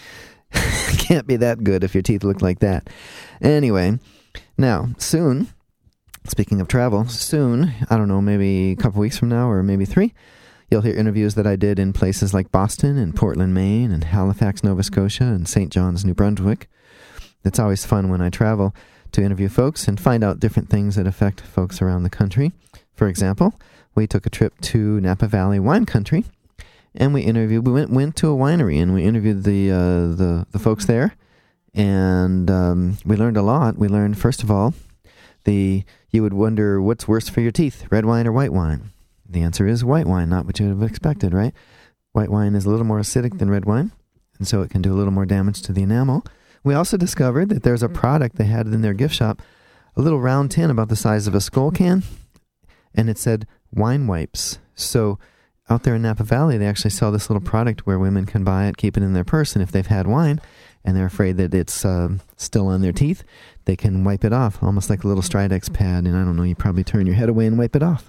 can't be that good if your teeth look like that. Anyway, now, soon, speaking of travel, soon, I don't know, maybe a couple weeks from now or maybe three, you'll hear interviews that I did in places like Boston and Portland, Maine, and Halifax, Nova Scotia, and Saint John's, New Brunswick. It's always fun when I travel to interview folks and find out different things that affect folks around the country. For example, we took a trip to Napa Valley wine country, and we interviewed. We went went to a winery, and we interviewed the uh, the the folks there, and um, we learned a lot. We learned, first of all, the you would wonder what's worse for your teeth, red wine or white wine. The answer is white wine, not what you would have expected, right? White wine is a little more acidic than red wine, and so it can do a little more damage to the enamel. We also discovered that there's a product they had in their gift shop, a little round tin about the size of a Skull can, and it said wine wipes. So out there in Napa Valley, they actually sell this little product where women can buy it, keep it in their purse, and if they've had wine and they're afraid that it's uh, still on their teeth, they can wipe it off, almost like a little Stridex pad, and I don't know, you probably turn your head away and wipe it off.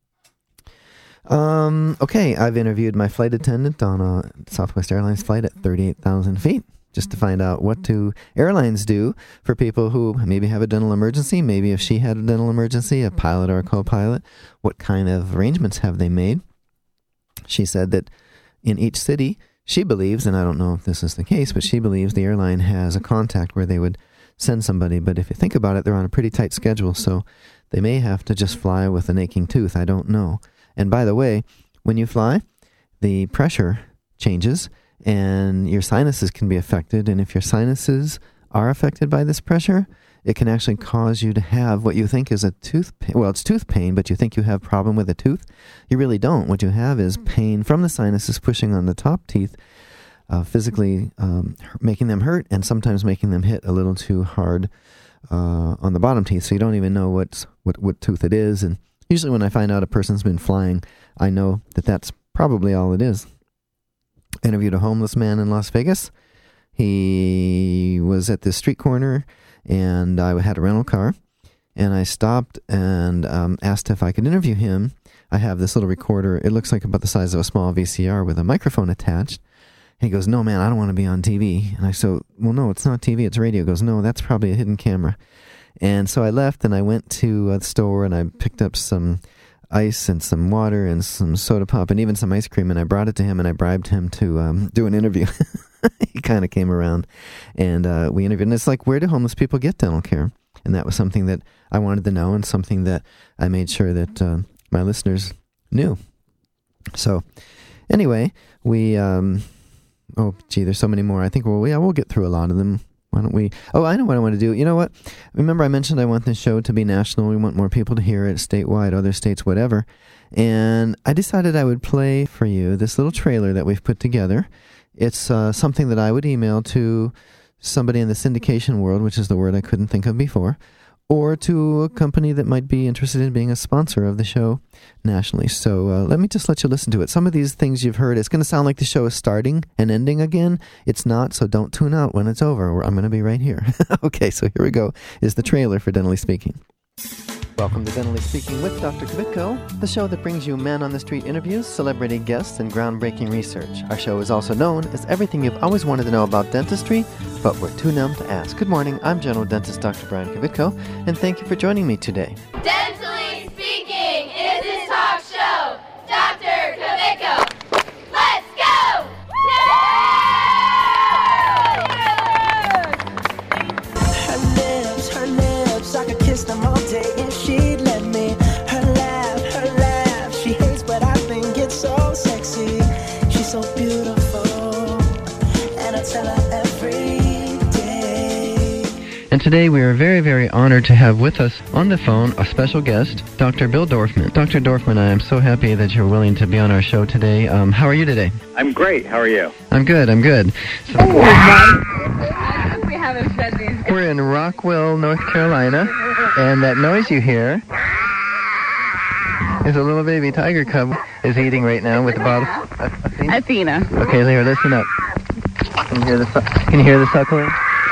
Um, okay, I've interviewed my flight attendant on a Southwest Airlines flight at thirty-eight thousand feet, just to find out what do airlines do for people who maybe have a dental emergency, maybe if she had a dental emergency, a pilot or a co-pilot, what kind of arrangements have they made? She said that in each city, she believes, and I don't know if this is the case, but she believes the airline has a contact where they would send somebody. But if you think about it, they're on a pretty tight schedule, so they may have to just fly with an aching tooth. I don't know. And by the way, when you fly, the pressure changes, and your sinuses can be affected. And if your sinuses are affected by this pressure, it can actually cause you to have what you think is a tooth pain. Well, it's tooth pain, but you think you have a problem with a tooth. You really don't. What you have is pain from the sinuses pushing on the top teeth, uh, physically um, making them hurt and sometimes making them hit a little too hard uh, on the bottom teeth. So you don't even know what's, what, what tooth it is. And usually when I find out a person's been flying, I know that that's probably all it is. Interviewed a homeless man in Las Vegas. He was at this street corner, and I had a rental car, and I stopped and um, asked if I could interview him. I have this little recorder. It looks like about the size of a small V C R with a microphone attached. And he goes, "No, man, I don't want to be on T V." And I said, "Well, no, it's not T V, it's radio." He goes, "No, that's probably a hidden camera." And so I left, and I went to the store, and I picked up some ice and some water and some soda pop and even some ice cream, and I brought it to him, and I bribed him to um, do an interview. He kind of came around, and uh, we interviewed. And it's like, where do homeless people get dental care? And that was something that I wanted to know, and something that I made sure that uh, my listeners knew. So, anyway, we, um, oh, gee, there's so many more. I think we'll, yeah, we'll get through a lot of them. Why don't we, oh, I know what I want to do. You know what? Remember I mentioned I want this show to be national. We want more people to hear it, statewide, other states, whatever. And I decided I would play for you this little trailer that we've put together. It's uh, something that I would email to somebody in the syndication world, which is the word I couldn't think of before, or to a company that might be interested in being a sponsor of the show nationally. So uh, let me just let you listen to it. Some of these things you've heard, it's going to sound like the show is starting and ending again. It's not, so don't tune out when it's over. I'm going to be right here. Okay, so here we go. Is the trailer for Dentally Speaking. Welcome to Dentally Speaking with Doctor Kvitko, the show that brings you man-on-the-street interviews, celebrity guests, and groundbreaking research. Our show is also known as everything you've always wanted to know about dentistry, but we're too numb to ask. Good morning, I'm General Dentist Doctor Brian Kvitko, and thank you for joining me today. Dentally Speaking is his talk show. Doctor Kvitko. Let's go! Her lips, her lips, I could kiss them all day if she'd let me. Her laugh, her laugh, she hates but I think it's so sexy. She's so beautiful, and I tell her every day. And today we are very, very honored to have with us on the phone a special guest, Doctor Bill Dorfman. Doctor Dorfman, I am so happy that you're willing to be on our show today. Um, how are you today? I'm great. How are you? I'm good, I'm good. So, We haven't said these. we're in Rockwell, North Carolina, and that noise you hear is a little baby tiger cub is eating right now with the bottle. Athena? Athena. Okay, here, listen up. Can you hear the, su- can you hear the suckling?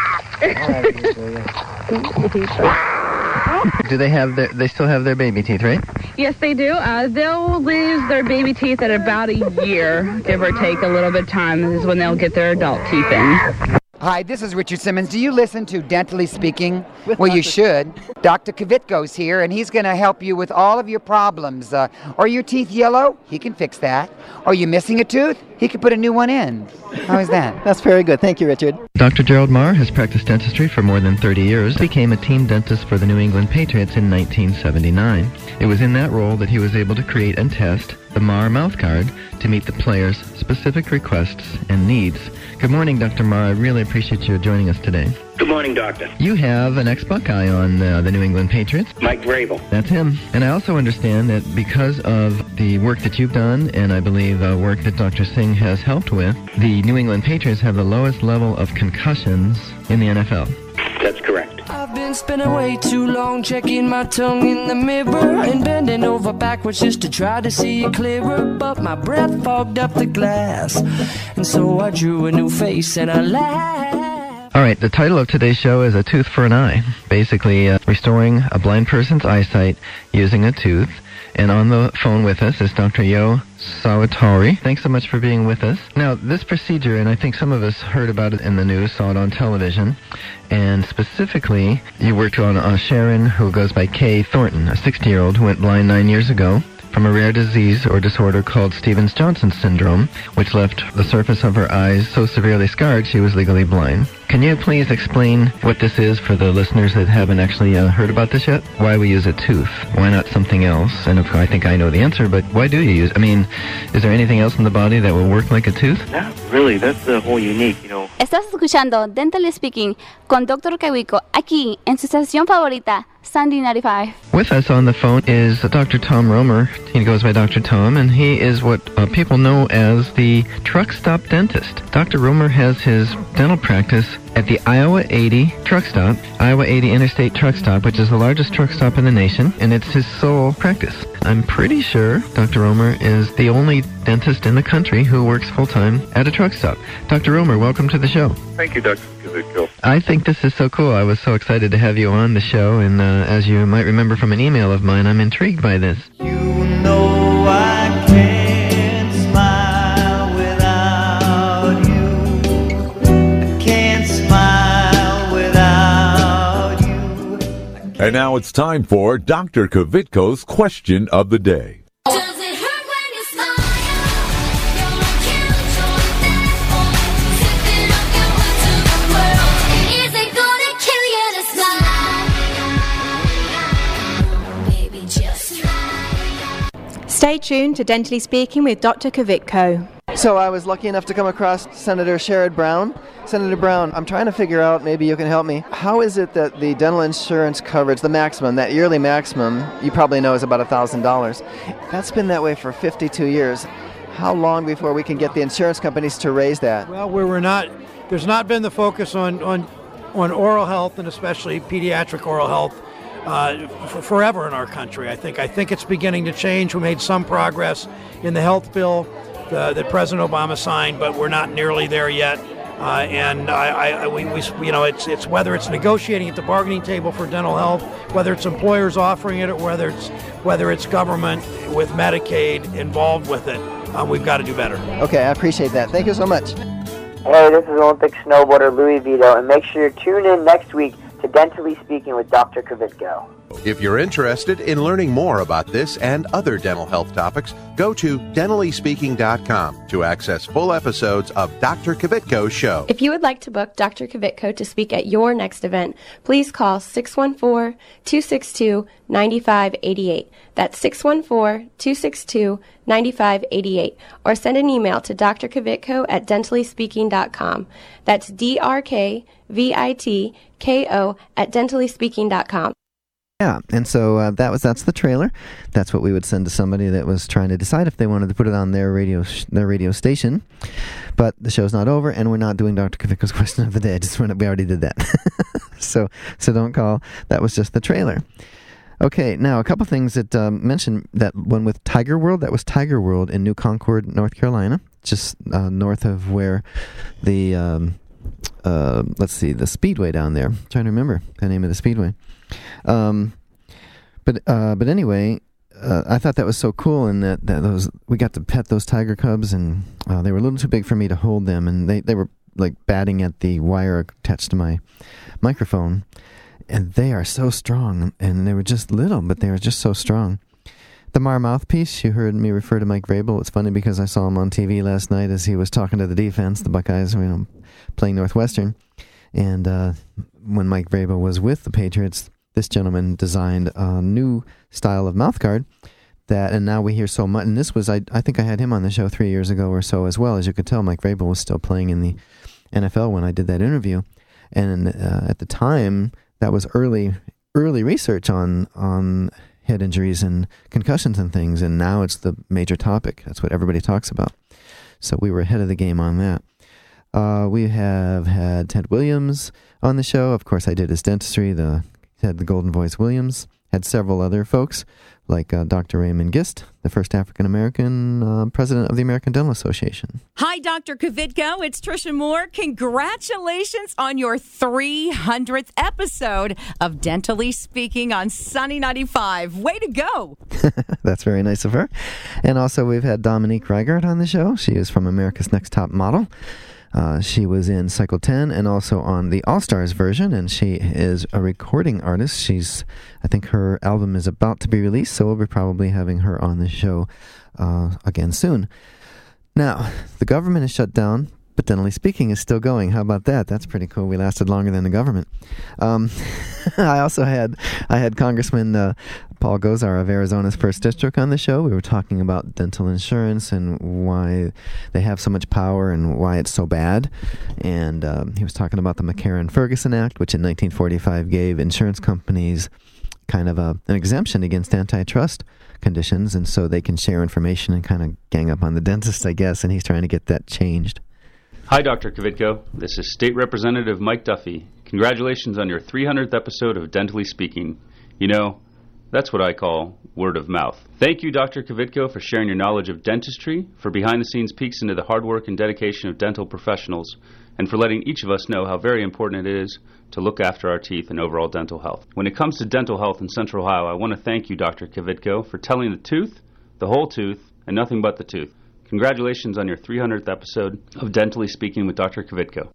Do they have their, they still have their baby teeth, right? Yes, they do. Uh, they'll lose their baby teeth at about a year, give or take a little bit of time. This is when they'll get their adult teeth in. Hi, this is Richard Simmons. Do you listen to Dentally Speaking? Well, you should. Doctor Kvitko's here, and he's going to help you with all of your problems. Uh, are your teeth yellow? He can fix that. Are you missing a tooth? He can put a new one in. How is that? That's very good. Thank you, Richard. Doctor Gerald Marr has practiced dentistry for more than thirty years. He became a team dentist for the New England Patriots in nineteen seventy-nine. It was in that role that he was able to create and test the Marr mouthguard to meet the players' specific requests and needs. Good morning, Doctor Marr. I really appreciate you joining us today. Good morning, Doctor. You have an ex-Buckeye on uh, the New England Patriots. Mike Vrabel. That's him. And I also understand that because of the work that you've done, and I believe uh, work that Doctor Singh has helped with, the New England Patriots have the lowest level of concussions in the N F L. That's correct. I've been spending way too long checking my tongue in the mirror and bending over backwards just to try to see it clearer, but my breath fogged up the glass, and so I drew a new face and I laughed. All right, the title of today's show is A Tooth for an Eye, basically uh, restoring a blind person's eyesight using a tooth. And on the phone with us is Doctor Yo Sawatari. Thanks so much for being with us. Now, this procedure, and I think some of us heard about it in the news, saw it on television, and specifically, you worked on uh, Sharon, who goes by Kay Thornton, a sixty-year-old who went blind nine years ago from a rare disease or disorder called Stevens-Johnson syndrome, which left the surface of her eyes so severely scarred she was legally blind. Can you please explain what this is for the listeners that haven't actually uh, heard about this yet? Why we use a tooth? Why not something else? And if, I think I know the answer, but why do you use? I mean, is there anything else in the body that will work like a tooth? Not really. That's the whole unique, you know. Estás escuchando Dentally Speaking con Doctor Kavico aquí en su estación favorita, Sandy ninety-five. With us on the phone is Doctor Tom Romer. He goes by Doctor Tom, and he is what uh, people know as the truck stop dentist. Doctor Romer has his dental practice at the Iowa eighty truck stop, Iowa eighty Interstate Truck Stop, which is the largest truck stop in the nation, and it's his sole practice. I'm pretty sure Doctor Romer is the only dentist in the country who works full-time at a truck stop. Doctor Romer, welcome to the show. Thank you, Doctor Kavitko. I think this is so cool. I was so excited to have you on the show, and uh, as you might remember from an email of mine, I'm intrigued by this. You know I can't smile without you. I can't smile without you. And now it's time for Doctor Kavitko's question of the day. Stay tuned to Dentally Speaking with Doctor Kavitko. So I was lucky enough to come across Senator Sherrod Brown. Senator Brown, I'm trying to figure out, maybe you can help me. How is it that the dental insurance coverage, the maximum, that yearly maximum, you probably know is about one thousand dollars. That's been that way for fifty-two years. How long before we can get the insurance companies to raise that? Well, we were not, there's not been the focus on, on, on oral health, and especially pediatric oral health, Uh, for forever in our country. I think I think it's beginning to change. We made some progress in the health bill uh, that President Obama signed, but we're not nearly there yet. Uh, and I, I, we, we, you know, it's it's whether it's negotiating at the bargaining table for dental health, whether it's employers offering it, or whether it's whether it's government with Medicaid involved with it. Uh, we've got to do better. Okay, I appreciate that. Thank you so much. Hey, this is Olympic snowboarder Louis Vito, and make sure you tune in next week to Dentally Speaking with Doctor Kavitko. If you're interested in learning more about this and other dental health topics, go to dentally speaking dot com to access full episodes of Doctor Kavitko's show. If you would like to book Doctor Kavitko to speak at your next event, please call six one four, two six two, nine five eight eight. That's six one four, two six two, nine five eight eight. Or send an email to d r kavitko at dentally speaking dot com. That's D R K V I T K O at dentally speaking dot com. Yeah, and so uh, that was that's the trailer. That's what we would send to somebody that was trying to decide if they wanted to put it on their radio sh- their radio station. But the show's not over, and we're not doing Doctor Kavitko's question of the day. I just wanted, we already did that. so so don't call. That was just the trailer. Okay, now a couple things that um, mentioned that one with Tiger World. That was Tiger World in New Concord, North Carolina, just uh, north of where the um, uh, let's see the Speedway down there. I'm trying to remember the name of the Speedway. Um, but uh, but anyway, uh, I thought that was so cool, and that, that those we got to pet those tiger cubs, and uh, they were a little too big for me to hold them, and they, they were like batting at the wire attached to my microphone, and they are so strong, and they were just little, but they were just so strong. The Mar mouthpiece, you heard me refer to Mike Vrabel. It's funny because I saw him on T V last night as he was talking to the defense, the Buckeyes, you know, playing Northwestern, and uh, when Mike Vrabel was with the Patriots, this gentleman designed a new style of mouthguard that, and now we hear so much, and this was, I, I think I had him on the show three years ago or so as well. As you could tell, Mike Vrabel was still playing in the N F L when I did that interview. And uh, at the time, that was early early research on on head injuries and concussions and things, and now it's the major topic. That's what everybody talks about. So we were ahead of the game on that. Uh, we have had Ted Williams on the show. Of course, I did his dentistry. The had the Golden Voice Williams. Had several other folks, like uh, Doctor Raymond Gist, the first African-American uh, president of the American Dental Association. Hi, Doctor Kvitko. It's Trisha Moore. Congratulations on your three hundredth episode of Dentally Speaking on Sunny ninety-five. Way to go. That's very nice of her. And also we've had Dominique Reigert on the show. She is from America's Next Top Model. Uh, she was in Cycle ten and also on the All-Stars version, and she is a recording artist. She's, I think her album is about to be released, so we'll be probably having her on the show uh, again soon. Now, the government is shut down, but Dentally Speaking is still going. How about that? That's pretty cool. We lasted longer than the government. Um, I also had I had Congressman uh, Paul Gosar of Arizona's first District on the show. We were talking about dental insurance and why they have so much power and why it's so bad. And um, he was talking about the McCarran-Ferguson Act, which in nineteen forty-five gave insurance companies kind of a, an exemption against antitrust conditions, and so they can share information and kind of gang up on the dentist, I guess, and he's trying to get that changed. Hi, Doctor Kvitko. This is State Representative Mike Duffy. Congratulations on your three hundredth episode of Dentally Speaking. You know, that's what I call word of mouth. Thank you, Doctor Kvitko, for sharing your knowledge of dentistry, for behind-the-scenes peeks into the hard work and dedication of dental professionals, and for letting each of us know how very important it is to look after our teeth and overall dental health. When it comes to dental health in Central Ohio, I want to thank you, Doctor Kvitko, for telling the tooth, the whole tooth, and nothing but the tooth. Congratulations on your three hundredth episode of Dentally Speaking with Doctor Kvitko.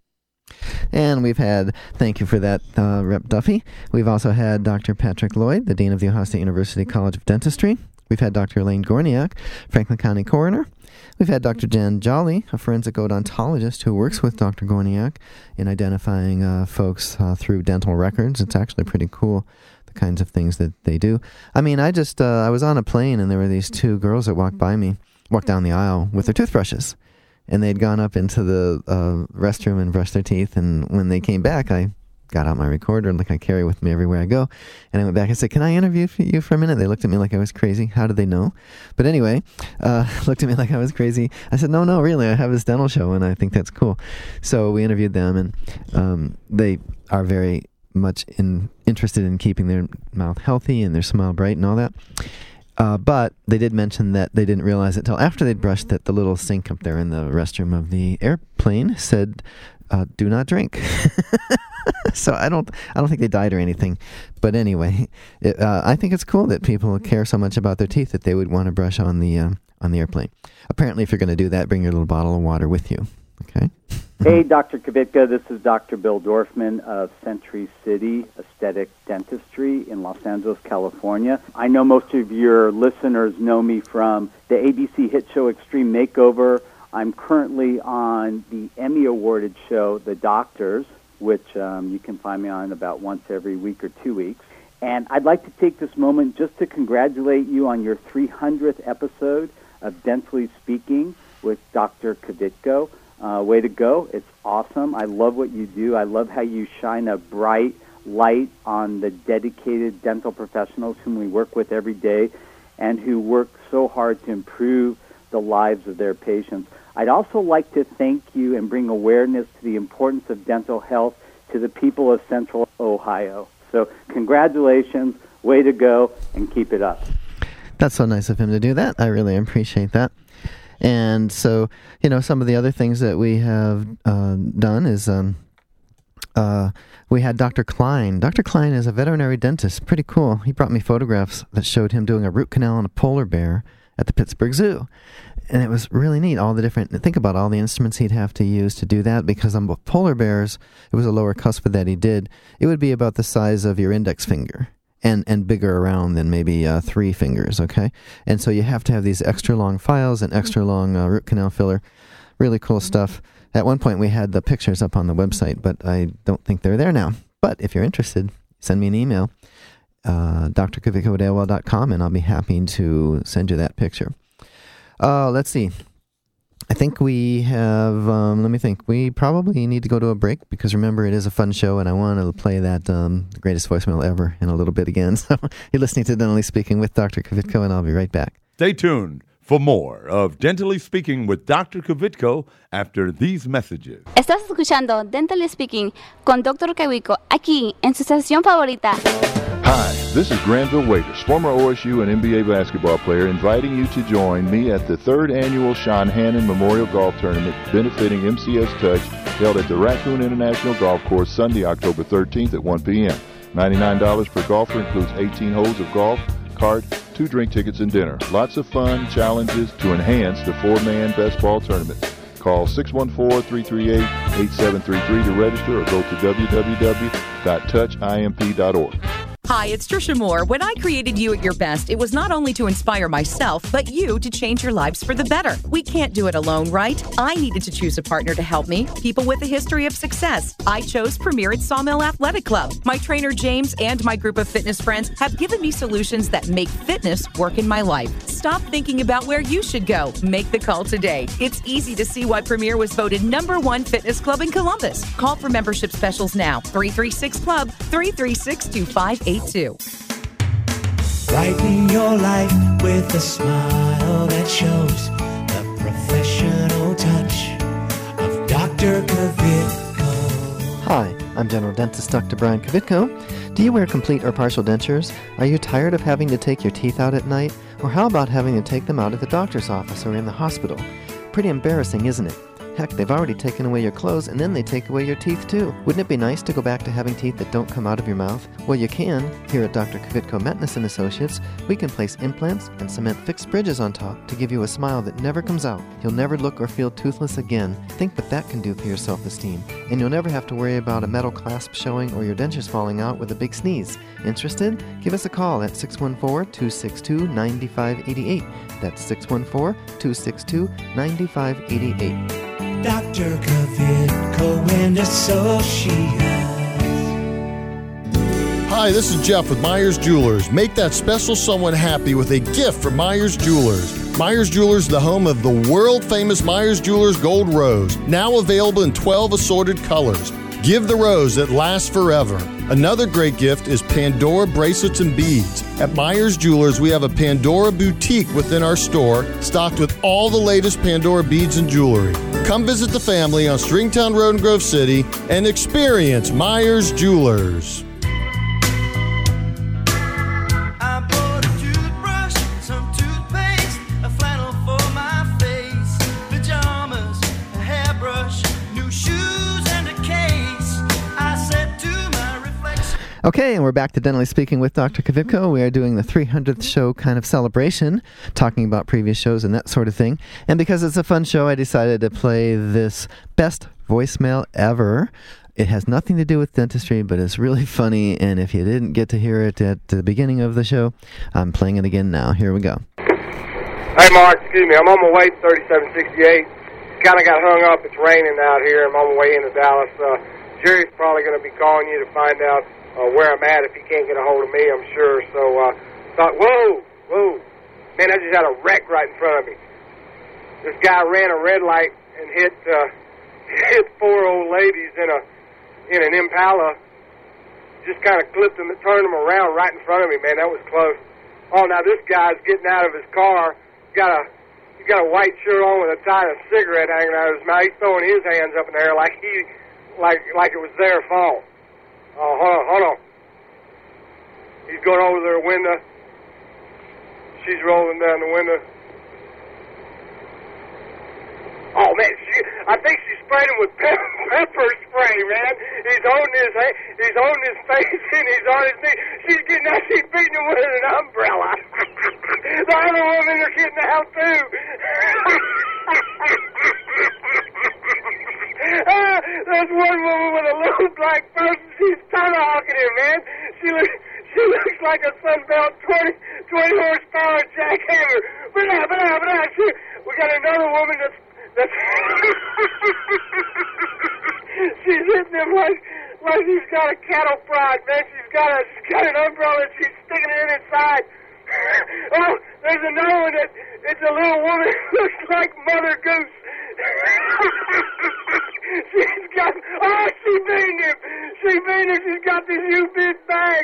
And we've had, thank you for that, uh, Rep Duffy. We've also had Doctor Patrick Lloyd, the Dean of the Ohio State University College of Dentistry. We've had Doctor Elaine Gorniak, Franklin County Coroner. We've had Doctor Jan Jolly, a forensic odontologist who works with Doctor Gorniak in identifying uh, folks uh, through dental records. It's actually pretty cool, the kinds of things that they do. I mean, I just, uh, I was on a plane and there were these two girls that walked by me, walked down the aisle with their toothbrushes. And they'd gone up into the uh, restroom and brushed their teeth. And when they came back, I got out my recorder, like I carry with me everywhere I go. And I went back and said, can I interview you for a minute? They looked at me like I was crazy. How did they know? But anyway, uh, looked at me like I was crazy. I said, no, no, really, I have this dental show, and I think that's cool. So we interviewed them, and um, they are very much in, interested in keeping their mouth healthy and their smile bright and all that. Uh, but they did mention that they didn't realize it till after they'd brushed that the little sink up there in the restroom of the airplane said, uh, do not drink. So I don't I don't think they died or anything. But anyway, it, uh, I think it's cool that people care so much about their teeth that they would want to brush on the, uh, on the airplane. Apparently, if you're going to do that, bring your little bottle of water with you. Okay? Hey, Doctor Kvitko, this is Doctor Bill Dorfman of Century City Aesthetic Dentistry in Los Angeles, California. I know most of your listeners know me from the A B C hit show Extreme Makeover. I'm currently on the Emmy awarded show The Doctors, which um, you can find me on about once every week or two weeks. And I'd like to take this moment just to congratulate you on your three hundredth episode of Dentally Speaking with Doctor Kvitko. Uh, way to go. It's awesome. I love what you do. I love how you shine a bright light on the dedicated dental professionals whom we work with every day and who work so hard to improve the lives of their patients. I'd also like to thank you and bring awareness to the importance of dental health to the people of Central Ohio. So congratulations, way to go, and keep it up. That's so nice of him to do that. I really appreciate that. And so, you know, some of the other things that we have uh, done is um, uh, we had Doctor Klein. Doctor Klein is a veterinary dentist. Pretty cool. He brought me photographs that showed him doing a root canal on a polar bear at the Pittsburgh Zoo. And it was really neat, all the different, think about all the instruments he'd have to use to do that, because on polar bears, it was a lower cuspid that he did. It would be about the size of your index finger. And, and bigger around than maybe uh, three fingers, okay? And so you have to have these extra long files and extra long uh, root canal filler. Really cool stuff. At one point we had the pictures up on the website, but I don't think they're there now. But if you're interested, send me an email, uh, d r kvitko at A O L dot com, and I'll be happy to send you that picture. Uh, let's see. I think we have, um, let me think, we probably need to go to a break because remember, it is a fun show and I want to play that um, greatest voicemail ever in a little bit again. So you're listening to Dentally Speaking with Doctor Kvitko, and I'll be right back. Stay tuned for more of Dentally Speaking with Doctor Kvitko after these messages. Estás escuchando Dentally Speaking con Doctor Kvitko aquí en su estación favorita. Hi, this is Granville Waiters, former O S U and N B A basketball player, inviting you to join me at the third annual Sean Hannon Memorial Golf Tournament benefiting M C S Touch, held at the Raccoon International Golf Course Sunday, October thirteenth at one p.m. ninety-nine dollars per golfer includes eighteen holes of golf, cart, two drink tickets, and dinner. Lots of fun challenges to enhance the four-man best ball tournament. Call six one four, three three eight, eight seven three three to register or go to w w w dot touch imp dot org. Hi, it's Trisha Moore. When I created You at Your Best, it was not only to inspire myself, but you to change your lives for the better. We can't do it alone, right? I needed to choose a partner to help me, people with a history of success. I chose Premier at Sawmill Athletic Club. My trainer, James, and my group of fitness friends have given me solutions that make fitness work in my life. Stop thinking about where you should go. Make the call today. It's easy to see why Premier was voted number one fitness club in Columbus. Call for membership specials now. three three six club, three three six, two five eight two. Brighten your life with a smile that shows the professional touch of Doctor Kvitko. Hi, I'm General Dentist Doctor Brian Kvitko. Do you wear complete or partial dentures? Are you tired of having to take your teeth out at night? Or how about having to take them out at the doctor's office or in the hospital? Pretty embarrassing, isn't it? Heck, they've already taken away your clothes and then they take away your teeth too. Wouldn't it be nice to go back to having teeth that don't come out of your mouth? Well, you can. Here at Doctor Kvitko Metness and Associates, we can place implants and cement fixed bridges on top to give you a smile that never comes out. You'll never look or feel toothless again. Think what that can do for your self-esteem. And you'll never have to worry about a metal clasp showing or your dentures falling out with a big sneeze. Interested? Give us a call at six one four, two six two, nine five eight eight. That's six one four, two six two, nine five eight eight. Doctor Kvitko and Associates. Hi, this is Jeff with Myers Jewelers. Make that special someone happy with a gift from Myers Jewelers. Myers Jewelers is the home of the world-famous Myers Jewelers Gold Rose, now available in twelve assorted colors. Give the rose that lasts forever. Another great gift is Pandora bracelets and beads. At Myers Jewelers, we have a Pandora boutique within our store, stocked with all the latest Pandora beads and jewelry. Come visit the family on Stringtown Road in Grove City and experience Myers Jewelers. Okay, and we're back to Dentally Speaking with Doctor Kvitko. We are doing the three hundredth show kind of celebration, talking about previous shows and that sort of thing. And because it's a fun show, I decided to play this best voicemail ever. It has nothing to do with dentistry, but it's really funny. And if you didn't get to hear it at the beginning of the show, I'm playing it again now. Here we go. Hey, Mark, excuse me. I'm on my way to thirty-seven sixty-eight. Kind of got hung up. It's raining out here. I'm on my way into Dallas. Uh, Jerry's probably going to be calling you to find out Uh, where I'm at if he can't get a hold of me, I'm sure. So uh, thought, whoa, whoa, man, I just had a wreck right in front of me. This guy ran a red light and hit uh, hit four old ladies in a in an Impala. Just kind of clipped them and turned them around right in front of me, man. That was close. Oh, now this guy's getting out of his car. He's got a he's got a white shirt on with a tie of cigarette hanging out of his mouth. He's throwing his hands up in the air like he like like it was their fault. Oh, hold on, hold on. He's going over their window. She's rolling down the window. Oh, man, she, I think she sprayed him with pepper, pepper spray, man. He's holding his he's holding his face and he's on his knee. She's getting out, she's beating him with an umbrella. The other women are getting out, too. Uh, there's one woman with a little black person. She's tomahawking him, man. She looks, she looks like a Sunbelt twenty, twenty horsepower jackhammer. But now, but now, but now, she, we got another woman that's, that's she's hitting him like, like he's got a cattle prod, man. She's got a, she's got an umbrella and she's sticking it in his side. Oh, there's another one that it's a little woman who looks like Mother Goose. She's got, oh, she beaned him. She beaned him. She's got this huge big bag.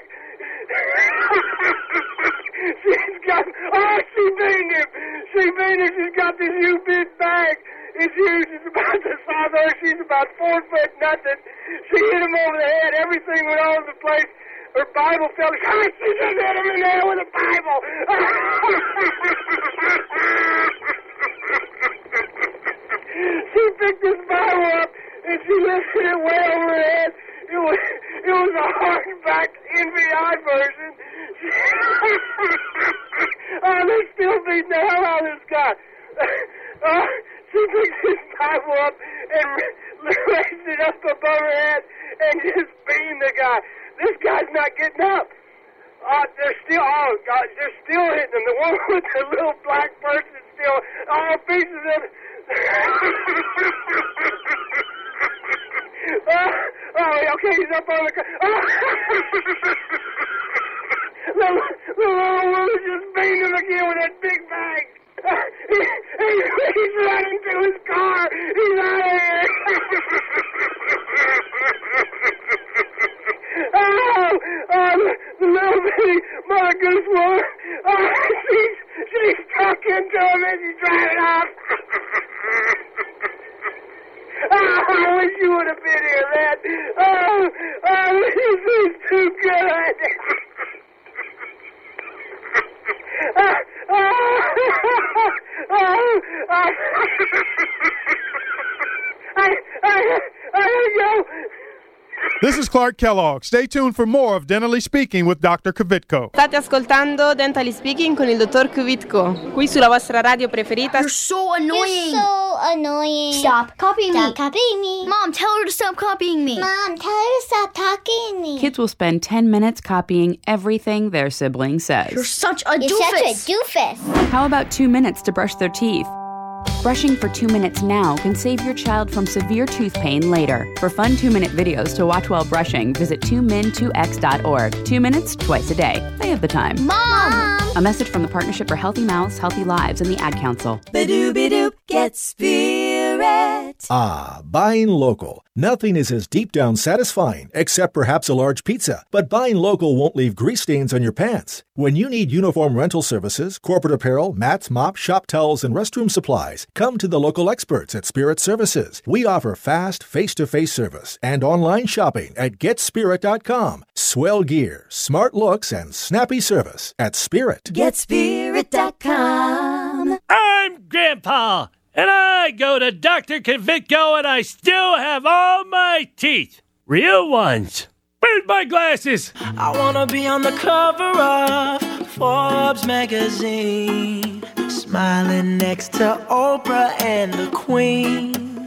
She's got, oh, she beaned him. She beaned him. She's got this huge big bag. It's huge. It's about the size of her. She's about four foot nothing. She hit him over the head. Everything went all over the place. Her Bible fell. Oh, she just hit him in the head with a Bible. She picked this Bible up and she lifted it way over her head. It was it was a hardback N B I version. Oh, they're still beating the hell out of this guy. Uh, she picked this Bible up and raised it up above her head and just beamed the guy. This guy's not getting up. Uh, they're still, oh, God, they're still hitting him. The one with the little black person still, all pieces of it. uh, oh, okay, he's up on the car. Oh. the, the little woman just beamed him again with that big bag. Uh, he, he, he's running to his car. He's out of here. Oh, oh, the little bitty Mother Goose woman. Oh, she's, she's talking to him as he's driving off. Oh, I wish you would have been here, man. Oh, oh, this is too good. Oh, oh, oh, oh. I, I, I go. This is Clark Kellogg. Stay tuned for more of Dentally Speaking with Doctor Kvitko. State ascoltando Dentally Speaking con il dottor Kvitko, qui sulla vostra radio preferita. You're so annoying. You're so annoying. Stop copying stop me. copying me. Mom, tell her to stop copying me. Mom, tell her to stop talking to me. Kids will spend ten minutes copying everything their sibling says. You're such a You're doofus. such a doofus. How about two minutes to brush their teeth? Brushing for two minutes now can save your child from severe tooth pain later. For fun two-minute videos to watch while brushing, visit two min two x dot org. Two minutes, twice a day. They have the time. Mom! A message from the Partnership for Healthy Mouths, Healthy Lives, and the Ad Council. Ba-doop-a-doop, get Spirit. Ah, buying local. Nothing is as deep down satisfying, except perhaps a large pizza. But buying local won't leave grease stains on your pants. When you need uniform rental services, corporate apparel, mats, mops, shop towels, and restroom supplies, come to the local experts at Spirit Services. We offer fast, face-to-face service and online shopping at get spirit dot com. Swell gear, smart looks, and snappy service at Spirit. get spirit dot com. I'm Grandpa, and I go to Doctor Kvitko, and I still have all my teeth. Real ones. Where's my glasses? I wanna be on the cover of Forbes magazine, smiling next to Oprah and the Queen.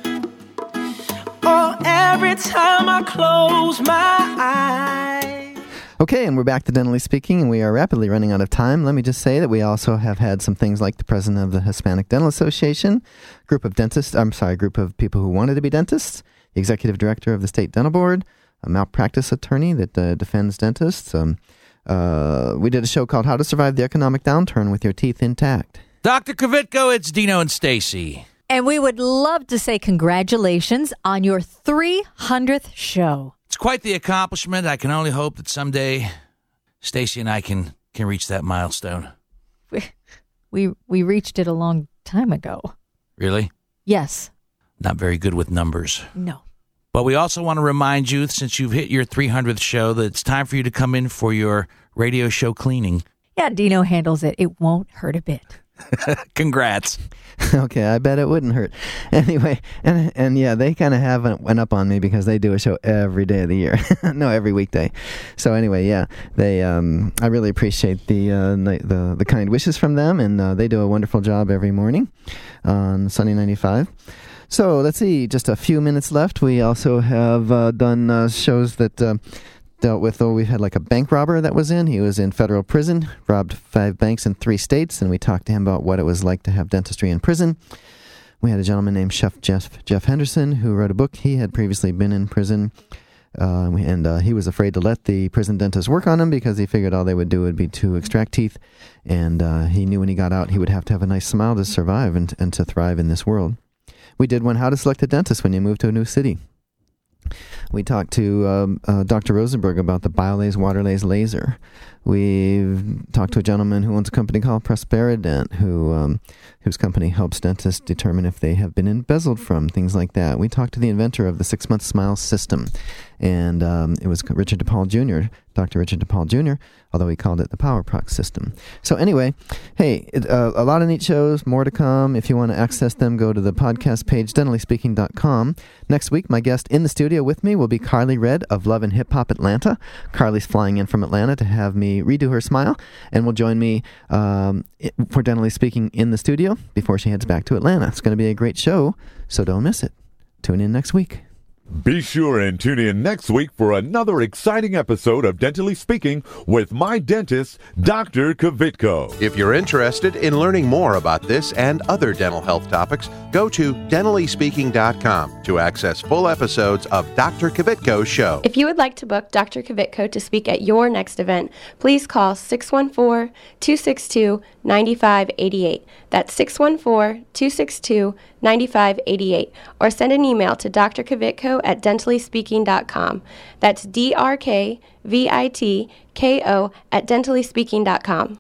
Oh, every time I close my eyes. Okay, and we're back to Dentally Speaking, and we are rapidly running out of time. Let me just say that we also have had some things like the president of the Hispanic Dental Association, group of dentists, I'm sorry, group of people who wanted to be dentists, the executive director of the State Dental Board, a malpractice attorney that uh, defends dentists. Um, uh, we did a show called How to Survive the Economic Downturn with Your Teeth Intact. Doctor Kvitko, it's Dino and Stacy. And we would love to say congratulations on your three hundredth show. It's quite the accomplishment. I can only hope that someday Stacy and I can, can reach that milestone. We, we we reached it a long time ago. Really? Yes. Not very good with numbers. No. But we also want to remind you, since you've hit your three hundredth show, that it's time for you to come in for your radio show cleaning. Yeah, Dino handles it. It won't hurt a bit. Congrats. Okay, I bet it wouldn't hurt. Anyway, and and yeah, they kind of have went up on me because they do a show every day of the year. No, every weekday. So anyway, yeah, they um, I really appreciate the uh, the the kind wishes from them, and uh, they do a wonderful job every morning on Sunny ninety-five. So let's see, just a few minutes left. We also have uh, done uh, shows that uh, dealt with, oh, we had like a bank robber that was in. He was in federal prison, robbed five banks in three states, and we talked to him about what it was like to have dentistry in prison. We had a gentleman named Chef Jeff, Jeff Henderson who wrote a book. He had previously been in prison. Uh, and uh, he was afraid to let the prison dentist work on him because he figured all they would do would be to extract teeth. And uh, he knew when he got out he would have to have a nice smile to survive and, and to thrive in this world. We did one How to Select a Dentist When You Move to a New City. We talked to um, uh, Doctor Rosenberg about the BioLase Waterlase laser. We've talked to a gentleman who owns a company called Prosperident, who um, whose company helps dentists determine if they have been embezzled from, things like that. We talked to the inventor of the six-month smile system, and um, it was Richard DePaul Junior, Doctor Richard DePaul Junior, although he called it the PowerProx system. So anyway, hey, it, uh, a lot of neat shows, more to come. If you want to access them, go to the podcast page, dentally speaking dot com. Next week, my guest in the studio with me will be Carly Red of Love and Hip Hop Atlanta. Carly's flying in from Atlanta to have me redo her smile, and will join me um, for Dentally Speaking in the studio before she heads back to Atlanta. It's going to be a great show, so don't miss it. Tune in next week. Be sure and tune in next week for another exciting episode of Dentally Speaking with my dentist, Doctor Kvitko. If you're interested in learning more about this and other dental health topics, go to dentally speaking dot com to access full episodes of Doctor Kvitko's show. If you would like to book Doctor Kvitko to speak at your next event, please call six one four, two six two, nine five eight eight. That's six one four, two six two, nine five eight eight. Or send an email to Doctor Kvitko at dentally speaking dot com. That's D R K V I T K O at dentally speaking dot com.